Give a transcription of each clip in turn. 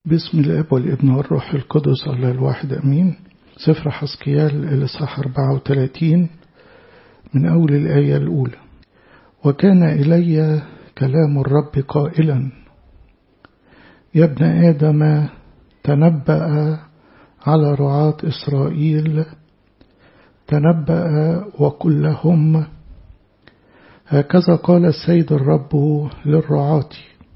بسم الاب والابن والروح القدس الله الواحد امين. سفر حزقيال الاصحاح 34 من اول الايه الاولى. وكان الي كلام الرب قائلا: يا ابن ادم، تنبأ على رعاة اسرائيل، تنبأ وقل لهم: هكذا قال السيد الرب للرعاة: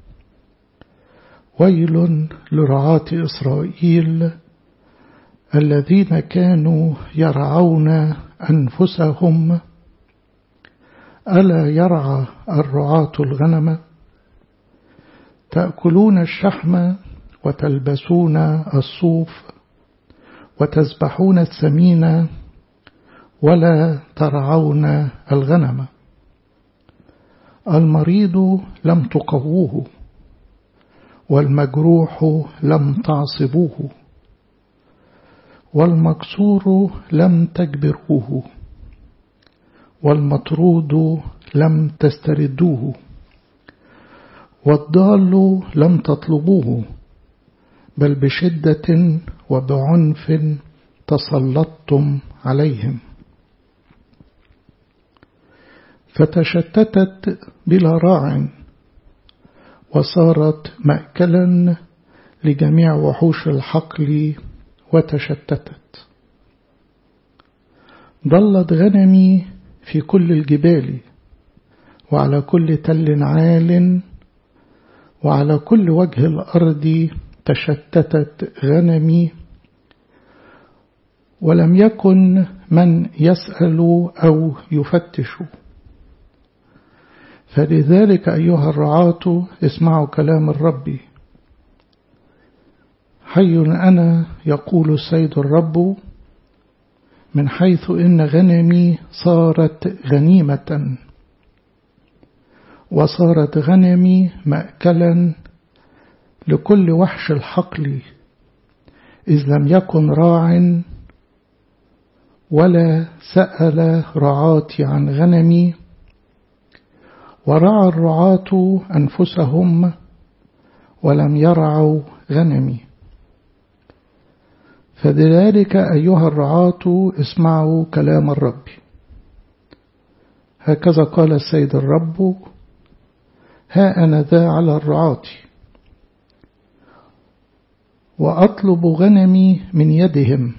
ويل لرعاة إسرائيل الذين كانوا يرعون أنفسهم، ألا يرعى الرعاة الغنم؟ تأكلون الشحم وتلبسون الصوف وتذبحون السمين ولا ترعون الغنم. المريض لم تقووه، والمجروح لم تعصبوه، والمكسور لم تجبروه، والمطرود لم تستردوه، والضال لم تطلبوه، بل بشدة وبعنف تسلطتم عليهم. فتشتتت بلا راع، وصارت مأكلا لجميع وحوش الحقل وتشتتت. ضلت غنمي في كل الجبال، وعلى كل تل عال، وعلى كل وجه الأرض تشتتت غنمي، ولم يكن من يسأل أو يفتش. فلذلك أيها الرعاة اسمعوا كلام الرب: حي أنا يقول السيد الرب، من حيث إن غنمي صارت غنيمة، وصارت غنمي مأكلا لكل وحش الحقل، إذ لم يكن راع ولا سأل رعاتي عن غنمي، ورعى الرعاة أنفسهم ولم يرعوا غنمي. فلذلك أيها الرعاة اسمعوا كلام الرب: هكذا قال السيد الرب: ها أنا ذا على الرعاة، وأطلب غنمي من يدهم،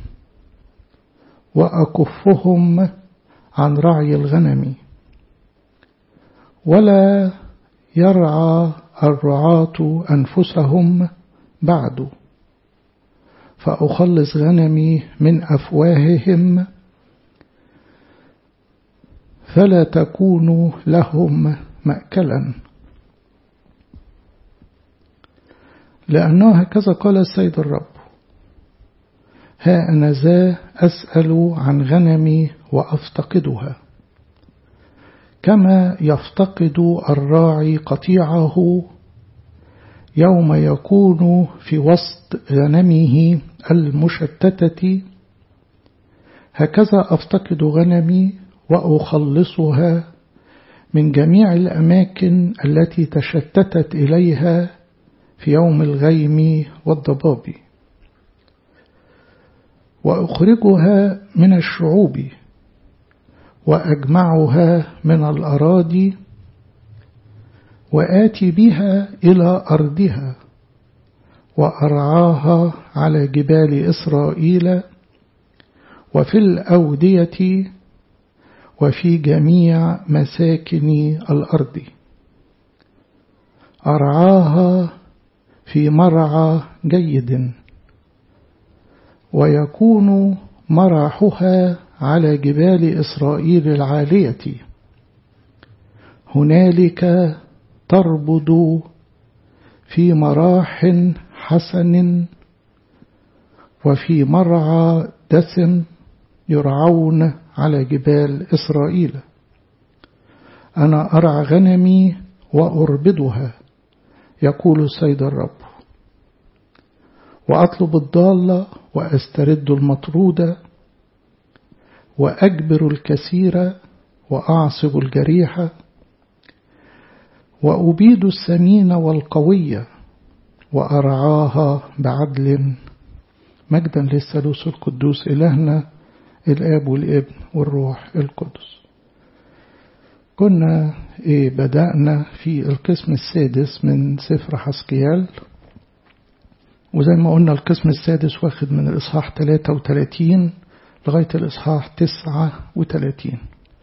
وأكفهم عن رعي الغنم، ولا يرعى الرعاة أنفسهم بعد، فأخلص غنمي من أفواههم، فلا تكونوا لهم مأكلا. لأنه هكذا قال السيد الرب: ها أنا ذا أسأل عن غنمي وأفتقدها، كما يفتقد الراعي قطيعه يوم يكون في وسط غنمه المشتتة، هكذا أفتقد غنمي وأخلصها من جميع الأماكن التي تشتتت إليها في يوم الغيم والضباب، وأخرجها من الشعوب، وأجمعها من الأراضي، وآتي بها إلى أرضها، وأرعاها على جبال إسرائيل، وفي الأودية، وفي جميع مساكن الأرض. أرعاها في مرعى جيد، ويكون مرعها على جبال إسرائيل العالية. هنالك تربض في مراح حسن، وفي مرعى دسم يرعون على جبال إسرائيل. أنا أرعى غنمي وأربدها، يقول السيد الرب، وأطلب الضال وأسترد المطرود، وأجبر الكثير وأعصب الجريح، وأبيد السمين والقوي، وأرعاها بعدل. مجدا للثالوث القدوس إلهنا الآب والابن والروح القدس. كنا بدأنا في القسم السادس من سفر حسقيال، وزي ما قلنا القسم السادس واخد من الإصحاح 33 لغاية الإصحاح 39.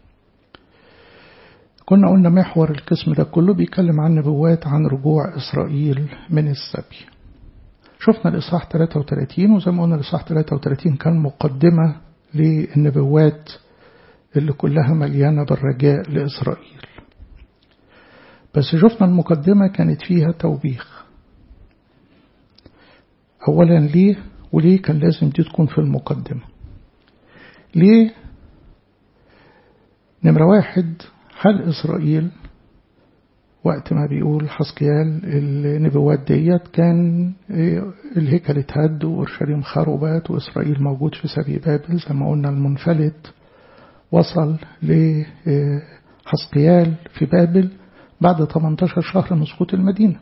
كنا قلنا محور القسم ده كله بيتكلم عن نبوات عن رجوع إسرائيل من السبي. شفنا الإصحاح 33، وزي ما قلنا الإصحاح 33 كان مقدمة للنبوات اللي كلها مليانة بالرجاء لإسرائيل. بس شفنا المقدمة كانت فيها توبيخ. أولا ليه وليه كان لازم دي تكون في المقدمة؟ ليه؟ نمرة واحد، حال إسرائيل وقت ما بيقول حسقيال النبوات ديت كان الهيكل اتهد وأورشليم خربت وإسرائيل موجود في سبي بابل. زي ما قلنا المنفلت وصل لحسقيال في بابل بعد 18 شهر من سقوط المدينة.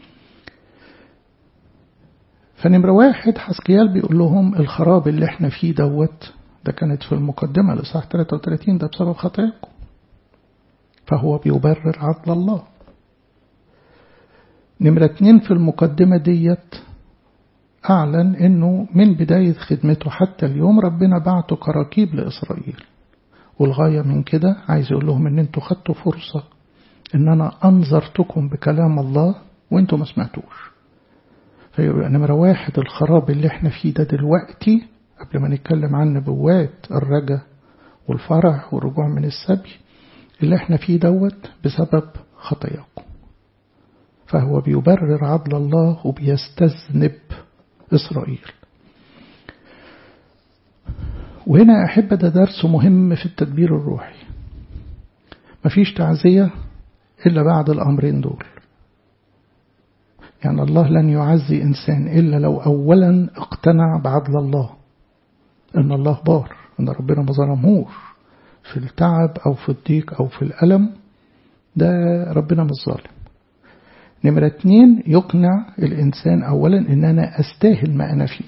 فنمرة واحد حسقيال بيقول لهم الخراب اللي احنا فيه دوت، ده كانت في المقدمة لإصحاح 33، ده بسبب خطاياكم. فهو بيبرر عدل الله. نمرة 2 في المقدمة ديت أعلن إنه من بداية خدمته حتى اليوم ربنا بعته كراكيب لإسرائيل، والغاية من كده عايز يقول لهم إن انتوا خدتوا فرصة إن أنا أنظرتكم بكلام الله وانتوا ما سمعتوش. فيبقى نمرة واحد الخراب اللي احنا فيه ده دلوقتي قبل ما نتكلم عن نبوات الرجا والفرح والرجوع من السبي، اللي احنا فيه دوت بسبب خطاياكم. فهو بيبرر عدل الله وبيستذنب إسرائيل. وهنا أحب ده درس مهم في التدبير الروحي. مفيش تعزية إلا بعد الأمرين دول. يعني الله لن يعزي إنسان إلا لو أولا اقتنع بعدل الله، إن الله بار، إن ربنا ما ظلمهوش في التعب أو في الضيق أو في الألم، ده ربنا مش ظالم. نمرة 2 يقنع الإنسان أولا إن أنا أستاهل ما أنا فيه.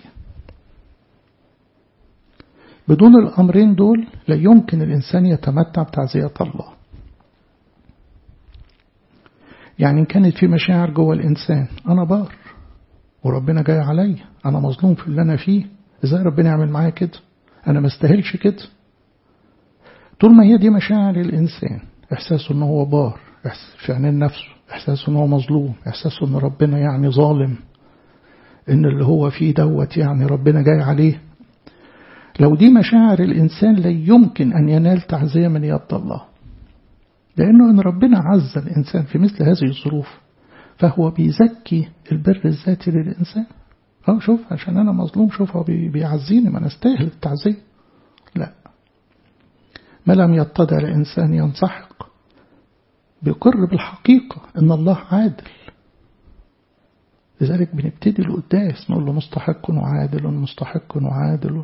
بدون الأمرين دول لا يمكن الإنسان يتمتع بتعزية الله. يعني إن كانت في مشاعر جوه الإنسان أنا بار وربنا جاي علي، أنا مظلوم في اللي أنا فيه، إزاي ربنا يعمل معايا كده؟ أنا ما استاهلش كده. طول ما هي دي مشاعر الإنسان، إحساسه إنه هو بار في عينين نفسه، إحساسه إنه هو مظلوم، إحساسه إن ربنا يعني ظالم، إن اللي هو فيه دوت يعني ربنا جاي عليه، لو دي مشاعر الإنسان لا يمكن أن ينال تعزية من يد الله. لأنه إن ربنا عز الإنسان في مثل هذه الظروف فهو بيزكي البر الذاتي للإنسان. شوف عشان أنا مظلوم، شوف هو بيعزيني، ما نستاهل التعزية. لا، ما لم يتضع الإنسان ينسحق، بيقر بالحقيقة إن الله عادل. لذلك بنبتدي القداس نقول له مستحق وعادل مستحق وعادل،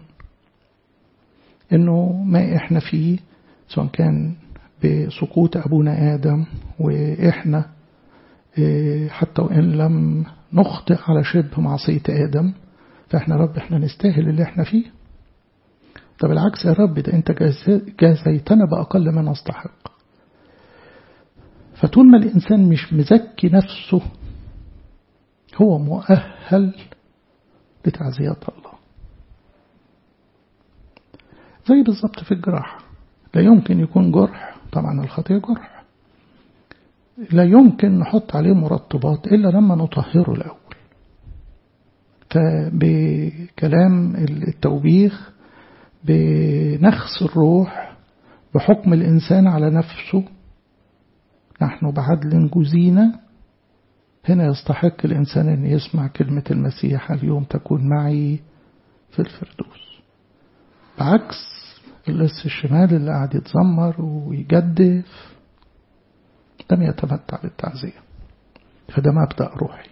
إنه ما إحنا فيه سواء كان بسقوط أبونا آدم وإحنا حتى وإن لم نخطئ على شبه معصية آدم، فإحنا رب إحنا نستاهل اللي إحنا فيه. طب العكس يا رب، ده أنت جازيتنا بأقل ما نستحق. فطول ما الإنسان مش مزكي نفسه هو مؤهل لتعزية الله. زي بالضبط في الجراحة، لا يمكن يكون جرح، طبعا الخطية جرح، لا يمكن نحط عليه مرطبات إلا لما نطهره الأول. فبكلام التوبيخ، بنخس الروح، بحكم الإنسان على نفسه، نحن بعدل جزينا، هنا يستحق الإنسان أن يسمع كلمة المسيح اليوم تكون معي في الفردوس. بعكس اللص الشمال اللي قاعد يتذمر ويجدف لم يتمتع بالتعزية. فده مبدأ روحي.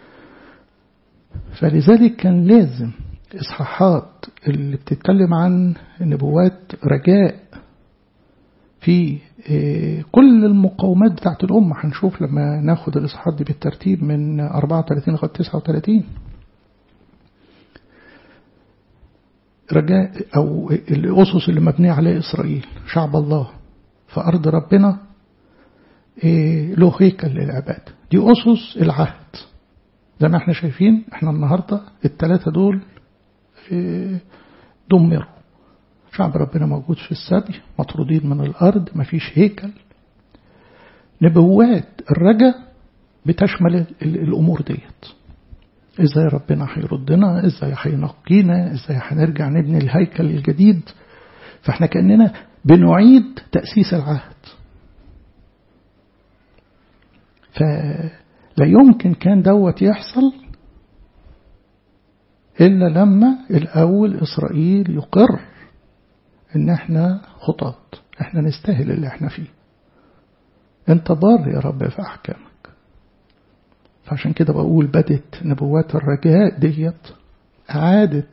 فلذلك كان لازم إصحاحات اللي بتتكلم عن نبوات رجاء في كل المقاومات بتاعت الأمة. هنشوف لما ناخد الإصحاحات دي بالترتيب من 34 لغاية 39. رجاء أو الأسس اللي مبنية عليه إسرائيل، شعب الله في أرض ربنا له هيكل للعبادة. دي أسس العهد. زي ما احنا شايفين، احنا النهاردة الثلاثة دول دمروا. شعب ربنا موجود في السبي، مطرودين من الأرض، مفيش هيكل. نبوات الرجاء بتشمل الأمور ديت. ازاي ربنا هيردنا، ازاي هينقينا، ازاي هنرجع نبني الهيكل الجديد. فاحنا كأننا بنعيد تأسيس العهد. فلا يمكن كان دوت يحصل إلا لما الأول إسرائيل يقر إن احنا خطاط، احنا نستاهل اللي احنا فيه. انت بار يا رب في أحكامك. فعشان كده بقول بدت نبوات الرجاء ديت إعادة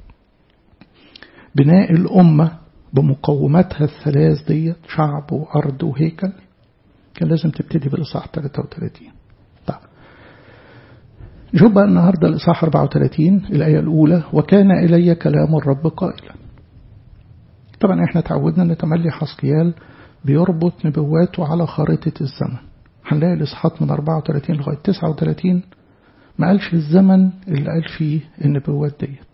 بناء الأمة بمقوماتها الثلاث ديت، شعب وأرض وهيكل. كان لازم تبتدي بالإصحاح 33. طيب نشوف بقى النهاردة الإصحاح 34 الآية الأولى: وكان إلي كلام الرب قائلا. طبعا احنا تعودنا ان تملي حسقيال بيربط نبواته على خارطة الزمن. هنلاقي الإصحاحات من 34 لغاية 39 ما قالش الزمن اللي قال فيه النبوات ديت.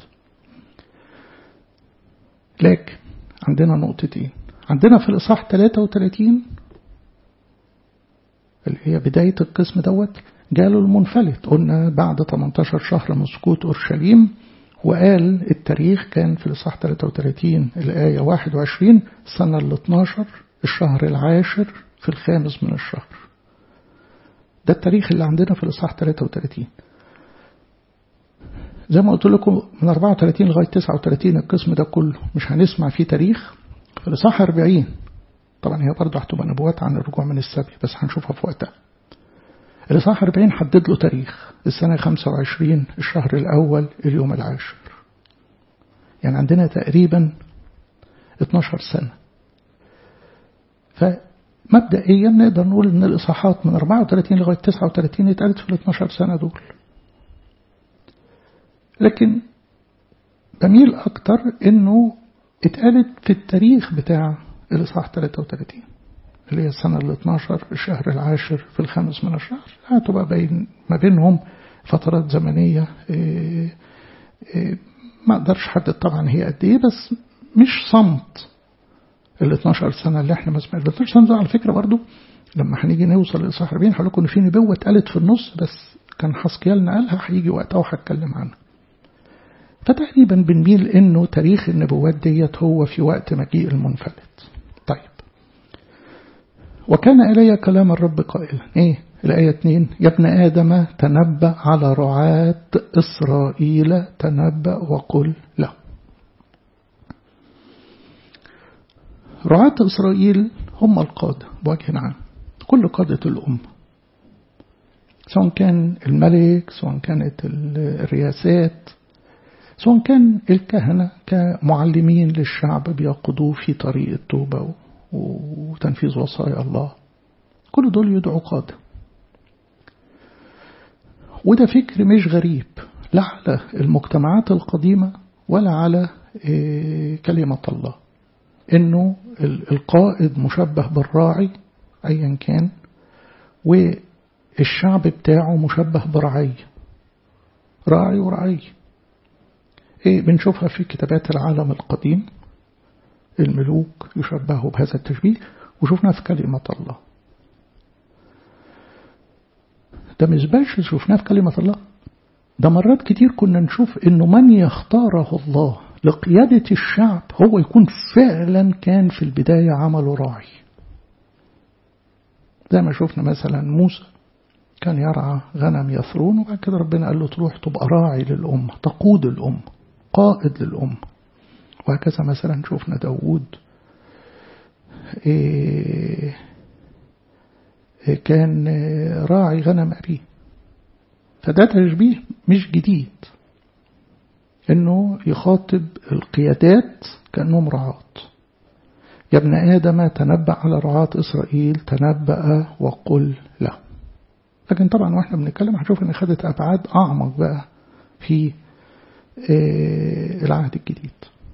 لكن عندنا نقطتين. عندنا في الإصحاح 33 اللي هي بداية القسم دوت، جاله المنفلت. قلنا بعد 18 شهر من سقوط أورشليم، وقال التاريخ كان في الإصحاح 33 الآية 21 السنة ال 12 الشهر العاشر في الخامس من الشهر. ده التاريخ اللي عندنا في الإصحاح 33. زي ما قلت لكم من 34 لغاية 39 القسم ده كله مش هنسمع فيه تاريخ. في الإصحاح 40 طبعا هي برضه هتبقى نبوات عن الرجوع من السبي، بس هنشوفها في وقتها. الإصحاح 40 حدد له تاريخ السنة 25 الشهر الأول اليوم العاشر. يعني عندنا تقريبا 12 سنة. فمبدئيا نقدر نقول ان الإصحاحات من 34 لغاية 39 اتقالت في ال 12 سنة دول. لكن بميل أكتر انه اتقالت في التاريخ بتاع الإصحاح 33 اللي هي السنة ال 12 الشهر العاشر في الخامس من الشهر. هتبقى ما بينهم فترات زمنية ما اقدرش حدد طبعا هي قد ايه، بس مش صمت ال 12 سنة اللي احنا ما سمعناش. 12 سنة على فكرة برضو لما هنيجي نوصل للإصحاح 40 هقول لكم ان في نبوة اتقالت في النص، بس كان حسقيال نقلها، هيجي وقتها وهتكلم عنها. فتقريبا بنميل انه تاريخ النبوات ديت هو في وقت مجيء المنفلت. طيب وكان إلي كلام الرب قائلا. ايه الآية 2: يا ابن آدم تنبأ على رعاة إسرائيل، تنبأ وقل له. رعاة إسرائيل هم القادة بوجه عام، كل قادة الأمة، سواء كان الملك، سواء كانت الرياسات، سواء كان الكهنة كمعلمين للشعب بيقودوه في طريق التوبة وتنفيذ وصايا الله. كل دول يدعوا قادة. وده فكر مش غريب لا على المجتمعات القديمة ولا على كلمة الله، إنه القائد مشبه بالراعي أيا كان، والشعب بتاعه مشبه برعي، راعي ورعي. بنشوفها في كتابات العالم القديم، الملوك يشبهوا بهذا التشبيه، وشوفنا في كلمة الله. ده مش شوفناه في كلمة الله، ده مرات كتير كنا نشوف إنه من يختاره الله لقيادة الشعب هو يكون فعلا كان في البداية عمله راعي. زي ما شوفنا مثلا موسى كان يرعى غنم يثرون، وبعد كده ربنا قال له تروح تبقى راعي للأمة، تقود الأمة، قائد للأمة. وهكذا مثلا شوفنا داود كان راعي غنم أبيه. فده تشبيه مش جديد إنه يخاطب القيادات كأنهم رعاة. يا ابن آدم تنبأ على رعاة إسرائيل، تنبأ وقل له. لكن طبعا واحنا بنتكلم هنشوف ان خدت أبعاد أعمق بقى في العهد الجديد.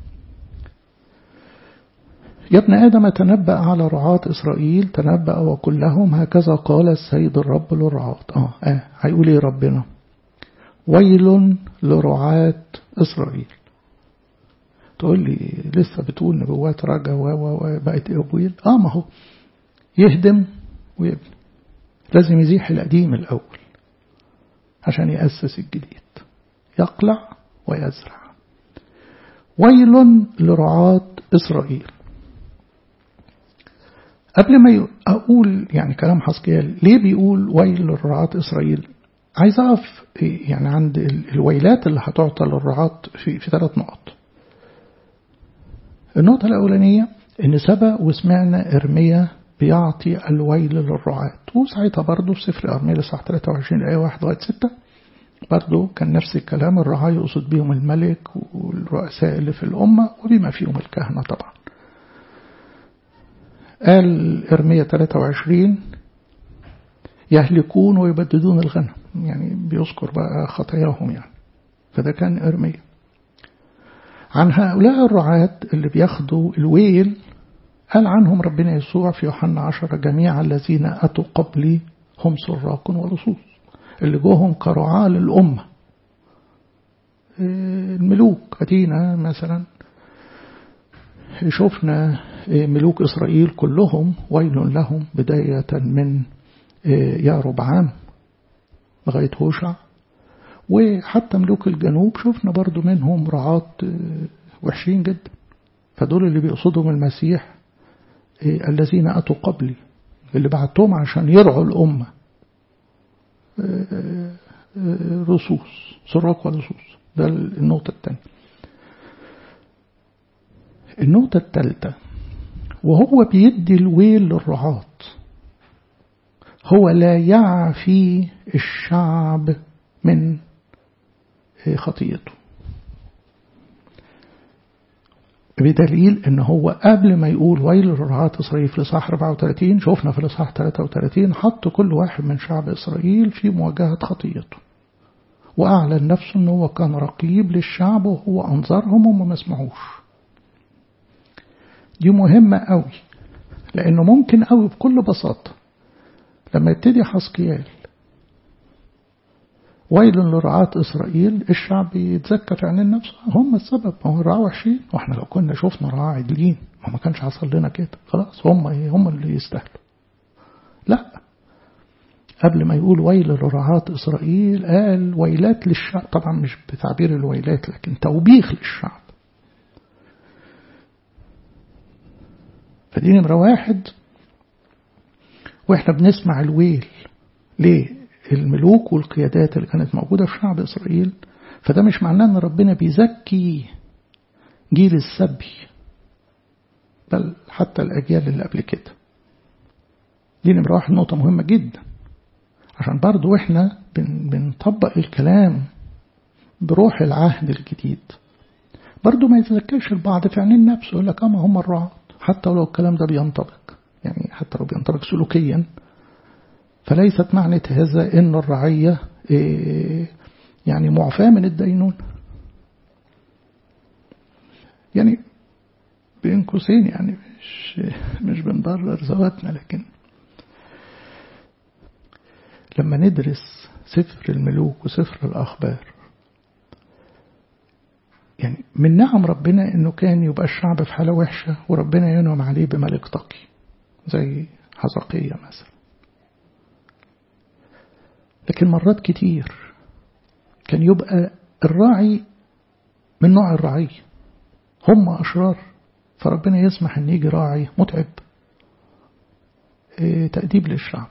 يا ابن آدم تنبأ على رعاة إسرائيل، تنبأ وقل لهم هكذا قال السيد الرب للرعاة. هيقول ايه ربنا؟ ويل لرعاة إسرائيل. تقول لي لسه بتقول نبوات رجا وبقت ويل. ما هو يهدم ويبني، لازم يزيح القديم الأول عشان يأسس الجديد، يقلع ويزرع. ويل لرعاة إسرائيل. قبل ما أقول يعني كلام حسقيال ليه بيقول ويل لرعاة إسرائيل، عايز أقف يعني عند الويلات اللي هتعطى للرعاة في 3 نقط. النقطة الأولانية إن سبق وسمعنا إرميا بيعطي الويل للرعاة، وساعتها برضو في سفر أرميا لصح 23 آية 1-6 برضو كان نفس الكلام. الرعاة يقصد بيهم الملك والرؤساء اللي في الأمة وبما فيهم الكهنة طبعا. قال إرميا 23 يهلكون ويبددون الغنم، يعني بيذكر بقى خطاياهم يعني. فده كان إرميا. عن هؤلاء الرعاة اللي بياخدوا الويل قال عنهم ربنا يسوع في يوحنا 10 جميع الذين أتوا قبلي هم سراق ولصوص، اللي جوهم كرعاة للأمة. الملوك أدينا مثلا شفنا ملوك إسرائيل كلهم ويل لهم، بداية من ياربعام لغاية هوشع، وحتى ملوك الجنوب شفنا برضو منهم رعاة وحشين جدا. فدول اللي بيقصدهم المسيح الذين أتوا قبلي، اللي بعتهم عشان يرعوا الأمة، رصوص، سراق ولصوص. ده النقطة الثانية. النقطة الثالثة، وهو بيدي الويل للرعاة هو لا يعفي الشعب من خطيئته، بدليل ان هو قبل ما يقول ويل لرعاة إسرائيل في الإصحاح 34 شوفنا في الإصحاح 33 حط كل واحد من شعب إسرائيل في مواجهة خطيئته، وأعلن نفسه أنه هو كان رقيب للشعب وهو أنظرهم وما مسمعوش. دي مهمة قوي، لأنه ممكن قوي بكل بساطة لما يبتدي حسقيال ويل لرعاة إسرائيل الشعب يتذكر في عينين نفسه هم السبب، هم الرعاة وحشين، واحنا لو كنا شفنا رعاة عدلين ما كانش حصل لنا كده، خلاص هم اللي يستاهلوا. لا، قبل ما يقول ويل لرعاة إسرائيل قال ويلات للشعب، طبعا مش بتعبير الويلات لكن توبيخ للشعب. فدي نمرة 1. واحنا بنسمع الويل ليه الملوك والقيادات اللي كانت موجودة في شعب إسرائيل، فده مش معناه أن ربنا بيزكي جيل السبي، بل حتى الأجيال اللي قبل كده. دي نمرة 1 نقطة مهمة جدا، عشان برضو احنا بنطبق الكلام بروح العهد الجديد. برضو ما يتذكرش البعض في عينين نفسه يقول لك ما هم الرعاة، حتى لو الكلام ده بينطبق، يعني حتى لو بينطبق سلوكيا، فليست معنى هذا ان الرعية يعني معفاة من الدينون. يعني بين قوسين يعني مش بنبرر ذواتنا، لكن لما ندرس سفر الملوك وسفر الأخبار يعني من نعم ربنا انه كان يبقى الشعب في حالة وحشة وربنا ينعم عليه بملك تقي زي حزقية مثلا. لكن مرات كتير كان يبقى الراعي من نوع الرعي هم أشرار، فربنا يسمح ان يجي راعي متعب تأديب للشعب.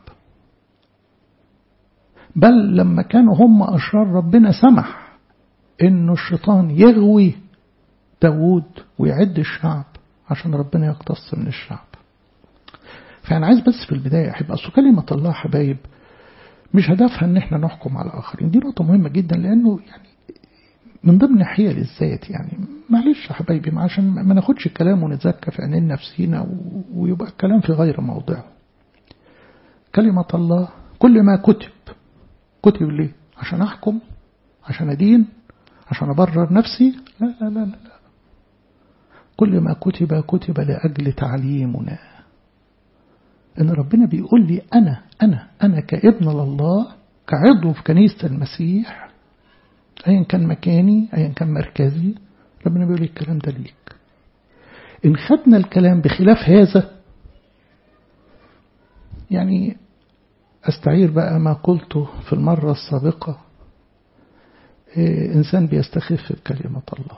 بل لما كانوا هم أشرار ربنا سمح انه الشيطان يغوي داود ويعد الشعب عشان ربنا يقتص من الشعب. فأنا عايز بس في البداية أحب أصل كلمة الله حبايب مش هدفها ان احنا نحكم على الآخرين. دي نقطة مهمة جدا، لأنه يعني من ضمن حيل الذات يعني. معلش يا حبايبي، عشان ما ناخدش الكلام ونتزكى في عينين نفسينا ويبقى الكلام في غير موضعه. كلمة الله كل ما كتب ليه؟ عشان أحكم، عشان أدين، عشان أبرر نفسي؟ لا لا لا لا. كل ما كتب لأجل تعليمنا. إن ربنا بيقول لي أنا كابن لله، كعضو في كنيسة المسيح، أيا كان مكاني، أيا كان مركزي، ربنا بيقول لي الكلام ده ليك. إن خدنا الكلام بخلاف هذا، يعني أستعير بقى ما قلته في المرة السابقة، إنسان بيستخف بكلمة الله.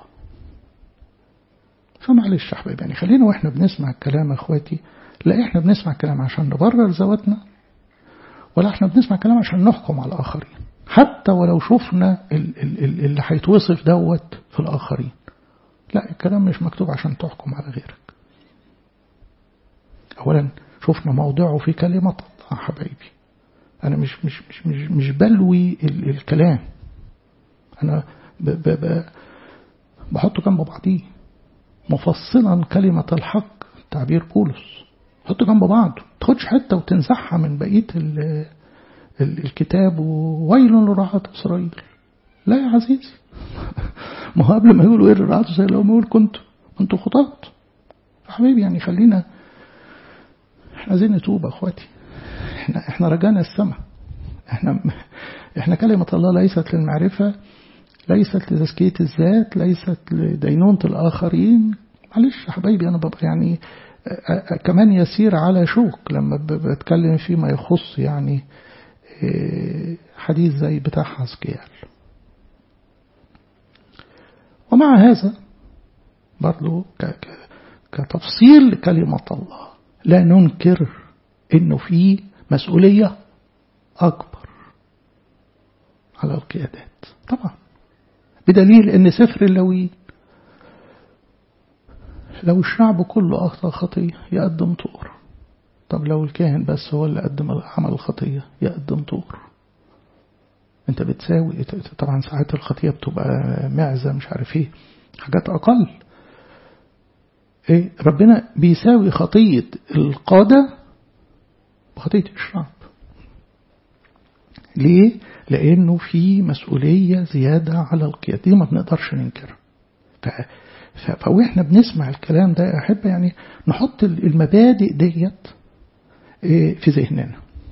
فمعلش يا حبايبي، يعني خلينا وإحنا بنسمع الكلام أخواتي، لا إحنا بنسمع الكلام عشان نبرر ذواتنا، ولا إحنا بنسمع الكلام عشان نحكم على الآخرين، حتى ولو شفنا اللي هيتوصف دوت في الآخرين. لا، الكلام مش مكتوب عشان تحكم على غيرك. أولا شفنا موضعه في كلمة الله حبايبي. أنا مش بلوي الكلام، أنا بحطه جنب بعضيه مفصلا كلمة الحق، تعبير بولس، حطه جنب بعض، تاخدش حتة وتنزعها من بقية الكتاب وويل لرعاة إسرائيل. لا يا عزيزي، ما هو قبل ما يقولوا إيه لرعاة إسرائيل لو ما يقول كنتوا خطاة. حبيبي يعني خلينا، احنا عايزين نتوب أخواتي، احنا رجانا السماء، احنا كلمة الله ليست للمعرفة، ليست لتزكية الذات، ليست لدينونة الآخرين. معلش يا حبايبي، أنا ببقى يعني كمان يسير على شوك لما بتكلم فيما يخص يعني حديث زي بتاع حزقيال. ومع هذا برضو كتفصيل لكلمة الله، لا ننكر إنه في مسؤولية أكبر على القيادات طبعا، بدليل إن سفر اللاويين لو الشعب كله أخطأ خطية يقدم طور. طب لو الكاهن بس هو اللي قدم عمل الخطية يقدم طور. انت بتساوي طبعا ساعات الخطية بتبقى معزة مش عارف ايه، حاجات أقل. ربنا بيساوي خطية القادة بخطية الشعب. ليه؟ لأنه في مسؤولية زيادة على القيادة، دي ما بنقدرش ننكرها. فاحنا بنسمع الكلام ده يا أحبة، يعني نحط المبادئ ديت في ذهننا.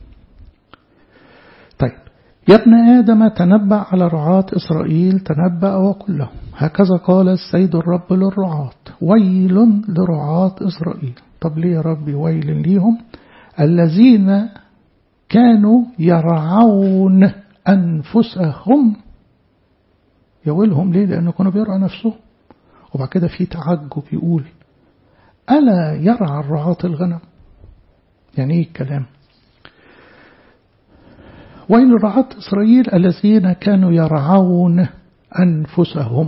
طيب، يا ابن آدم تنبأ على رعاة إسرائيل، تنبأ وقل لهم هكذا قال السيد الرب للرعاة، ويل لرعاة إسرائيل. طب ليه يا ربي ويل ليهم؟ الذين كانوا يرعون أنفسهم. يويلهم ليه؟ لأنه كانوا بيرعوا نفسهم. وبعد كده في تعجب يقول ألا يرعى الرعاة الغنم؟ يعني ايه الكلام؟ ويل رعاة إسرائيل الذين كانوا يرعون أنفسهم.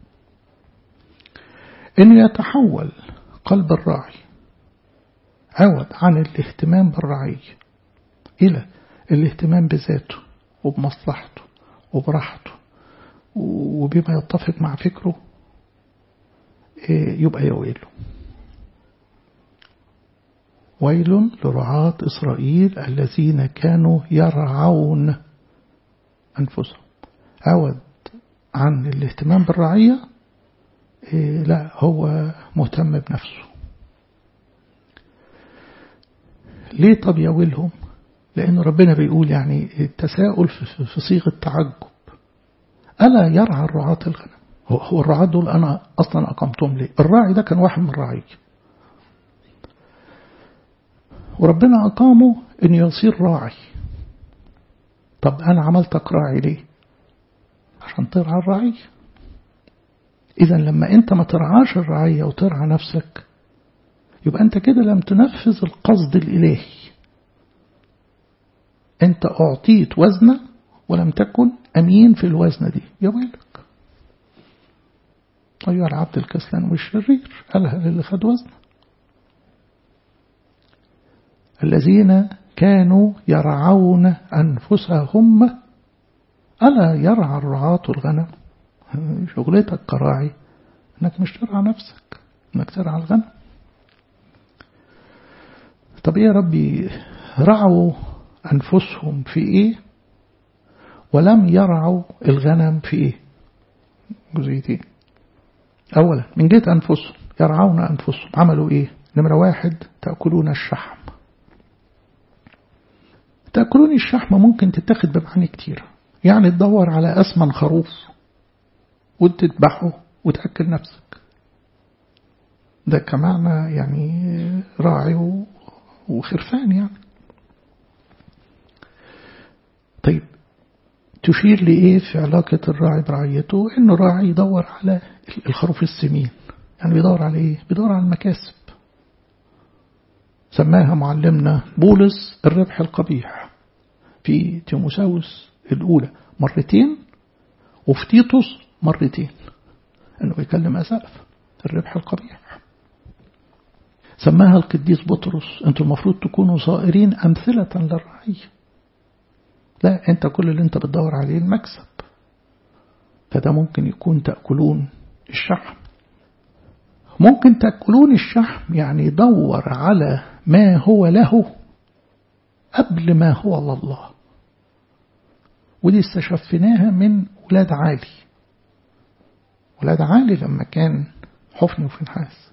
إنه يتحول قلب الراعي عوض عن الاهتمام بالرعية إلى الاهتمام بذاته وبمصلحته وبراحته وبما يتفق مع فكره، يبقى يويله. ويل لرعاة إسرائيل الذين كانوا يرعون أنفسهم، عوض عن الاهتمام بالرعية لا هو مهتم بنفسه. ليه طب يويلهم؟ لأن ربنا بيقول يعني التساؤل في صيغة تعجب، ألا يرعى الرعاة الغنم؟ هو الرعاة دول أنا أصلا أقمتهم ليه؟ الراعي ده كان واحد من الرعية، وربنا أقامه أن يصير راعي. طب أنا عملتك راعي ليه؟ عشان ترعى الرعية. إذن لما أنت ما ترعاش الرعية وترعى نفسك، يبقى أنت كده لم تنفذ القصد الإلهي. أنت أعطيت وزنة ولم تكن أمين في الوزنة دي، يا ويلك. أيها العبد الكسلان والشرير، قالها للي خد وزنه. الذين كانوا يرعون أنفسهم، ألا يرعى الرعاة الغنم؟ شغلتك كراعي انك مش ترعى نفسك، انك ترعى الغنم. طب ايه يا ربي؟ رعوا انفسهم في ايه ولم يرعوا الغنم في ايه؟ جزئيتين. اولا من جهة انفسهم، يرعون انفسهم عملوا ايه؟ نمرة 1 تأكلون الشحم. تأكلون الشحم ممكن تتاخد بمعاني كتير، يعني تدور على أسمن خروف وتذبحه وتأكل نفسك، ده كمعنى يعني راعي وخرفان يعني. طيب تشير لإيه في علاقة الراعي برعيته؟ إنه راعي يدور على الخروف السمين، يعني بيدور على إيه؟ بيدور على المكاسب. سماها معلمنا بولس الربح القبيح في تيموثاوس الأولى 2 وفي تيتوس 2 أنه يكلم أسقف الربح القبيح. سماها القديس بطرس أنتم المفروض تكونوا صائرين أمثلة للرعية. لا، أنت كل اللي أنت بتدور عليه المكسب، فده ممكن يكون تأكلون الشحم. ممكن تأكلون الشحم يعني يدور على ما هو له قبل ما هو لله، ودي استشفناها من ولاد عالي. ولاد عالي لما كان حفني وفنحاس،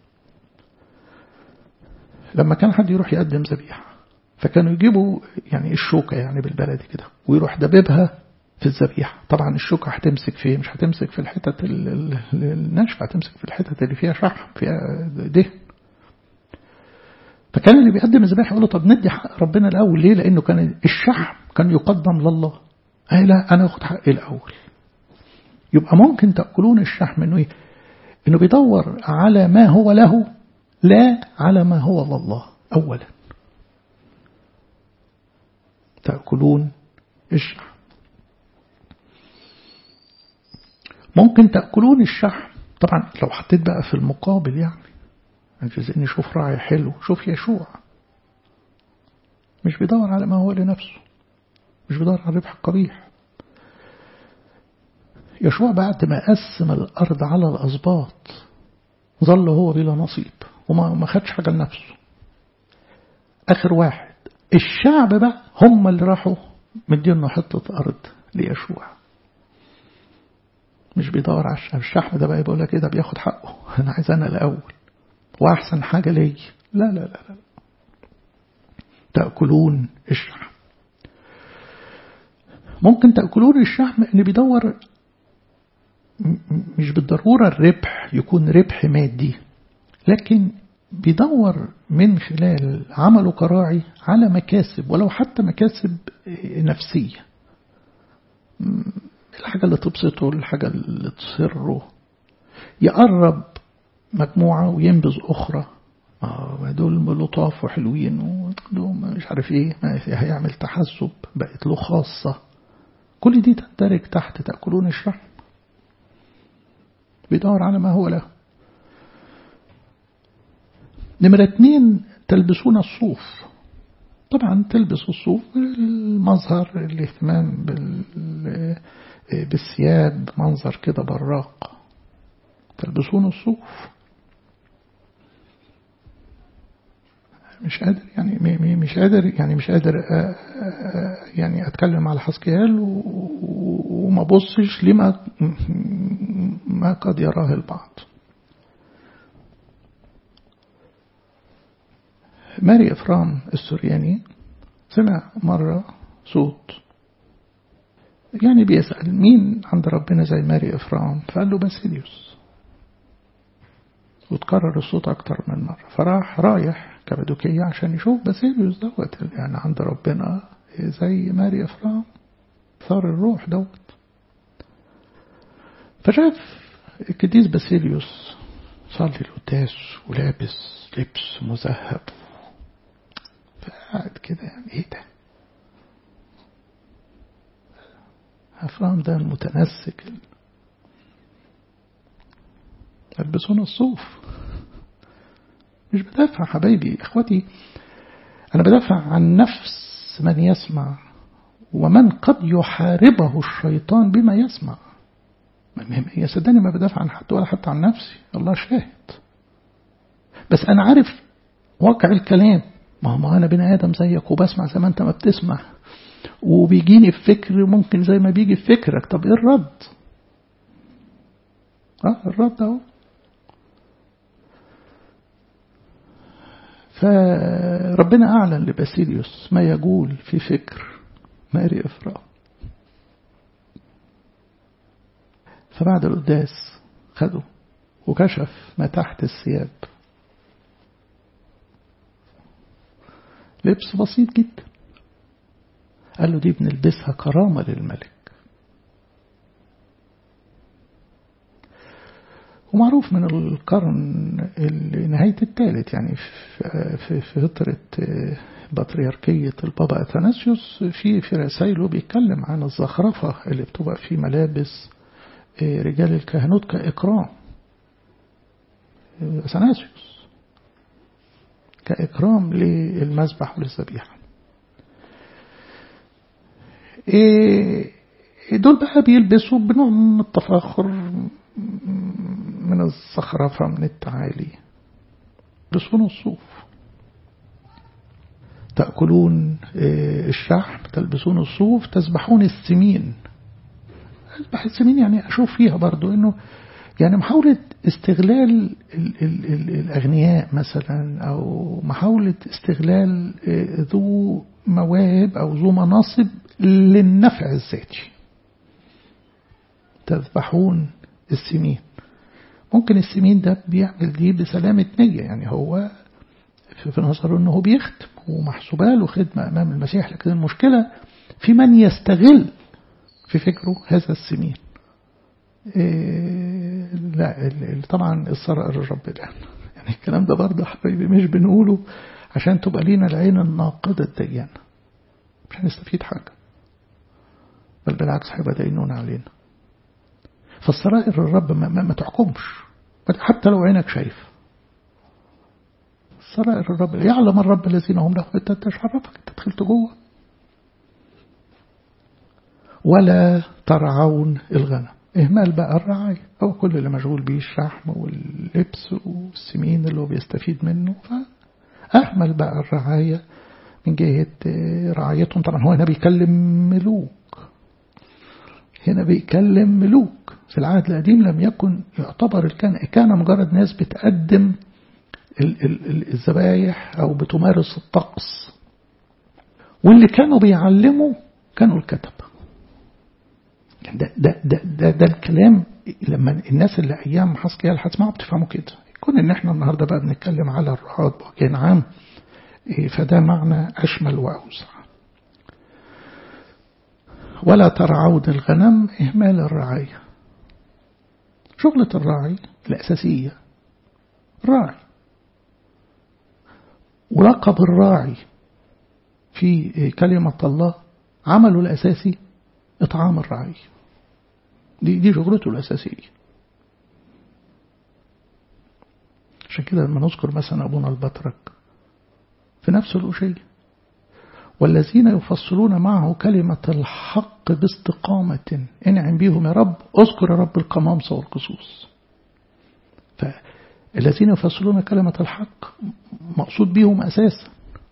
لما كان حد يروح يقدم ذبيحة فكانوا يجيبوا يعني الشوكة يعني بالبلدي كده ويروح دببها في الذبيحة. طبعا الشوكة هتمسك فيه، مش هتمسك في الحتة الناشفة، هتمسك في الحتة اللي فيها شحم فيها دهن. فكان اللي بيقدم الذبيحة يقول له طب ندي حق ربنا الأول. ليه؟ لأنه كان الشحم كان يقدم لله. لا، أنا أخذ حقي الأول. يبقى ممكن تأكلون الشحم إنه بيدور على ما هو له لا على ما هو لله أولا. تأكلون الشحم. ممكن تأكلون الشحم طبعا لو حطيت بقى في المقابل، يعني عايزين نشوف راعي حلو. شوف يشوع مش بيدور على ما هو لنفسه، مش بيدور على الربح القبيح. يشوع بعد ما قسم الأرض على الأسباط ظل هو بلا نصيب وما خدش حاجة لنفسه. آخر واحد الشعب بقى هم اللي راحوا مدينه حتة أرض ليشوع. مش بيدور على الشحم ده بقى يقول لك ده بياخد حقه، أنا عايز أنا الأول وأحسن حاجة لي. لا لا لا لا. تأكلون الشحم. ممكن تأكلون الشحم إن بيدور مش بالضرورة الربح يكون ربح مادي، لكن بيدور من خلال عمله كراعي على مكاسب، ولو حتى مكاسب نفسية، الحاجة اللي تبسطه، الحاجة اللي تسره، يقرب مجموعة وينبذ أخرى. دول لطاف وحلوين ودول مش عارف ايه، هيعمل تحسب بقت له خاصة. كل دي تندرج تحت تأكلون الشحم. بيدور على ما هو له. نمرة 2 تلبسون الصوف. طبعا تلبس الصوف المظهر، الاهتمام بالثياب، منظر كده براق. تلبسون الصوف. مش قادر يعني أتكلم على حسكيال وما بصش لما ما قد يراه البعض. ماري إفرام السورياني سمع مرة صوت يعني بيسأل مين عند ربنا زي ماري إفرام، فقال له باسيليوس. وتكرر الصوت أكتر من مرة، فراح رايح كبدوكية عشان يشوف باسيليوس دوت يعني عند ربنا زي ماري إفرام ثار الروح دوت. فشاف القديس باسيليوس صلي القداس ولابس لبس مذهب، فقعد كده يعني ايه ده؟ أفرام ده المتنسك يلبسون الصوف. مش بدافع حبايبي اخواتي، أنا بدافع عن نفس من يسمع ومن قد يحاربه الشيطان بما يسمع. هي صدقني ما بدافع عن حد ولا حتى عن نفسي، الله شاهد. بس أنا عارف واقع الكلام. ما أنا بني آدم زيك وبسمع زي ما أنت ما بتسمع، وبيجيني في فكر ممكن زي ما بيجي في فكرك. طب إيه الرد؟ الرد أهو. فربنا أعلن لباسيليوس ما يقول في فكر ماري إفرا. فبعد القداس خده وكشف ما تحت الثياب، لبس بسيط جدا. قال له دي بنلبسها كرامة للملك. ومعروف من القرن نهاية الثالث، يعني في فترة بطريركية البابا أثناسيوس، في رسائله بيتكلم عن الزخرفة اللي بتبقى في ملابس رجال الكهنوت كإكرام. أثناسيوس كإكرام للمذبح وللذبيحة. دول بقى بيلبسوا بنوع من التفاخر، من الزخرفة، من التعالي. يلبسون الصوف. تأكلون الشحم، تلبسون الصوف، تذبحون السمين. أذبح السمين يعني أشوف فيها برضو إنه يعني محاولة استغلال الأغنياء مثلا، أو محاولة استغلال ذو مواهب أو ذو مناصب للنفع الذاتي. تذبحون السمين. ممكن السمين ده بيعمل دي بسلامة نية، يعني هو في نظره أنه بيخدم ومحسوبة له خدمة أمام المسيح، لكن المشكلة في من يستغل في فكره هذا السمين. لا طبعا السرائر الرب ده، يعني الكلام ده برضه حبيبي مش بنقوله عشان تبقى لينا العين الناقدة الديانة، مش هنستفيد حاجة، بل بالعكس هيبقى دينون علينا. فالسرائر الرب ما تحكمش حتى لو عينك شايف. السرائر الرب يعلم الرب الذين هم له. انت تشعرفك، انت دخلت جوه. ولا ترعون الغنم. إهمال بقى الرعاية، هو كل اللي مشغول بيه الشحم واللبس والسمين اللي هو بيستفيد منه، فأهمل بقى الرعاية من جهة رعايتهم. طبعا هو هنا بيكلم ملوك، هنا بيكلم ملوك. في العهد القديم لم يكن يعتبر كان مجرد ناس بتقدم الذبايح أو بتمارس الطقس، واللي كانوا بيعلموا كانوا الكتبة. ده الكلام لما الناس اللي أيام حسكيال هتسمعوا بتفهموا كده. يكون إن احنا النهاردة بقى بنتكلم على الرعاة بوجه عام، فده معنى أشمل وأوسع. ولا ترعون الغنم، إهمال الرعاية. شغلة الراعي الأساسية راعي، ولقب الراعي في كلمة الله عمله الأساسي إطعام الرعي. دي شغلته الأساسية. عشان كده لما نذكر مثلا أبونا البطرك في نفس الأشياء، والذين يفصلون معه كلمة الحق باستقامة انعم بيهم يا رب، اذكر يا رب القمامسة والقصوص. فالذين يفصلون كلمة الحق مقصود بيهم أساسا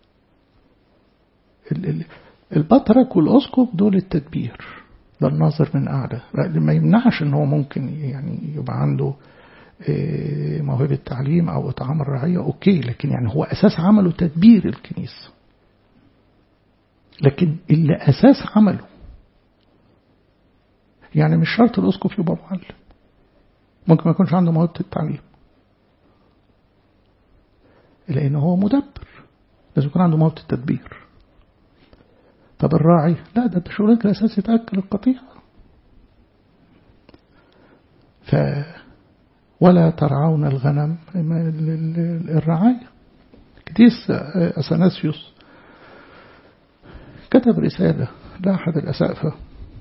البطرك والأسقف دول التدبير، ده الناظر من أعلى. ما يمنعش أنه ممكن يعني يبقى عنده موهبة التعليم أو إطعام الرعية، أوكي، لكن يعني هو أساس عمله تدبير الكنيسة. لكن اللي أساس عمله يعني مش شرط الأسقف يبقى معلم، ممكن ما يكونش عنده موهبة التعليم، لأنه هو مدبر، لازم يكون عنده موهبة التدبير. طب الراعي لا، ده شغلك الأساس يتأكل القطيع. ولا ترعون الغنم، الرعاية. قديس أثناسيوس كتب رسالة لأحد الأسقفة،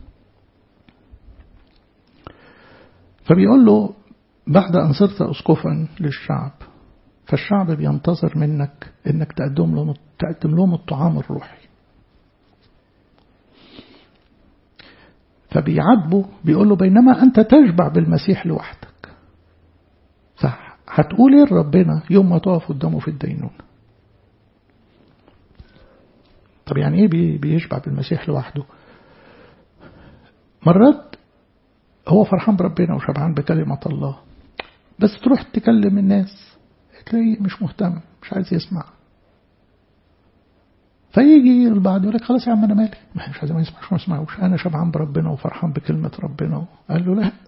فبيقول له بعد أن صرت أسقفا للشعب، فالشعب بينتظر منك أنك تقدم لهم الطعام الروحي. فبيعاتبه بيقول له بينما أنت تشبع بالمسيح لوحدك، صح هتقول إيه لربنا يوم ما تقف قدامه في الدينونة؟ طب يعني إيه بيشبع بالمسيح لوحده؟ مرات هو فرحان بربنا وشبعان بكلمة الله، بس تروح تكلم الناس تلاقيه مش مهتم، مش عايز يسمع. فيجي البعض يقول لك خلاص يا عم أنا مالي، مش عايز ما يسمعش ما يسمعوش، أنا شبعان بربنا وفرحان بكلمة ربنا. قال له لا،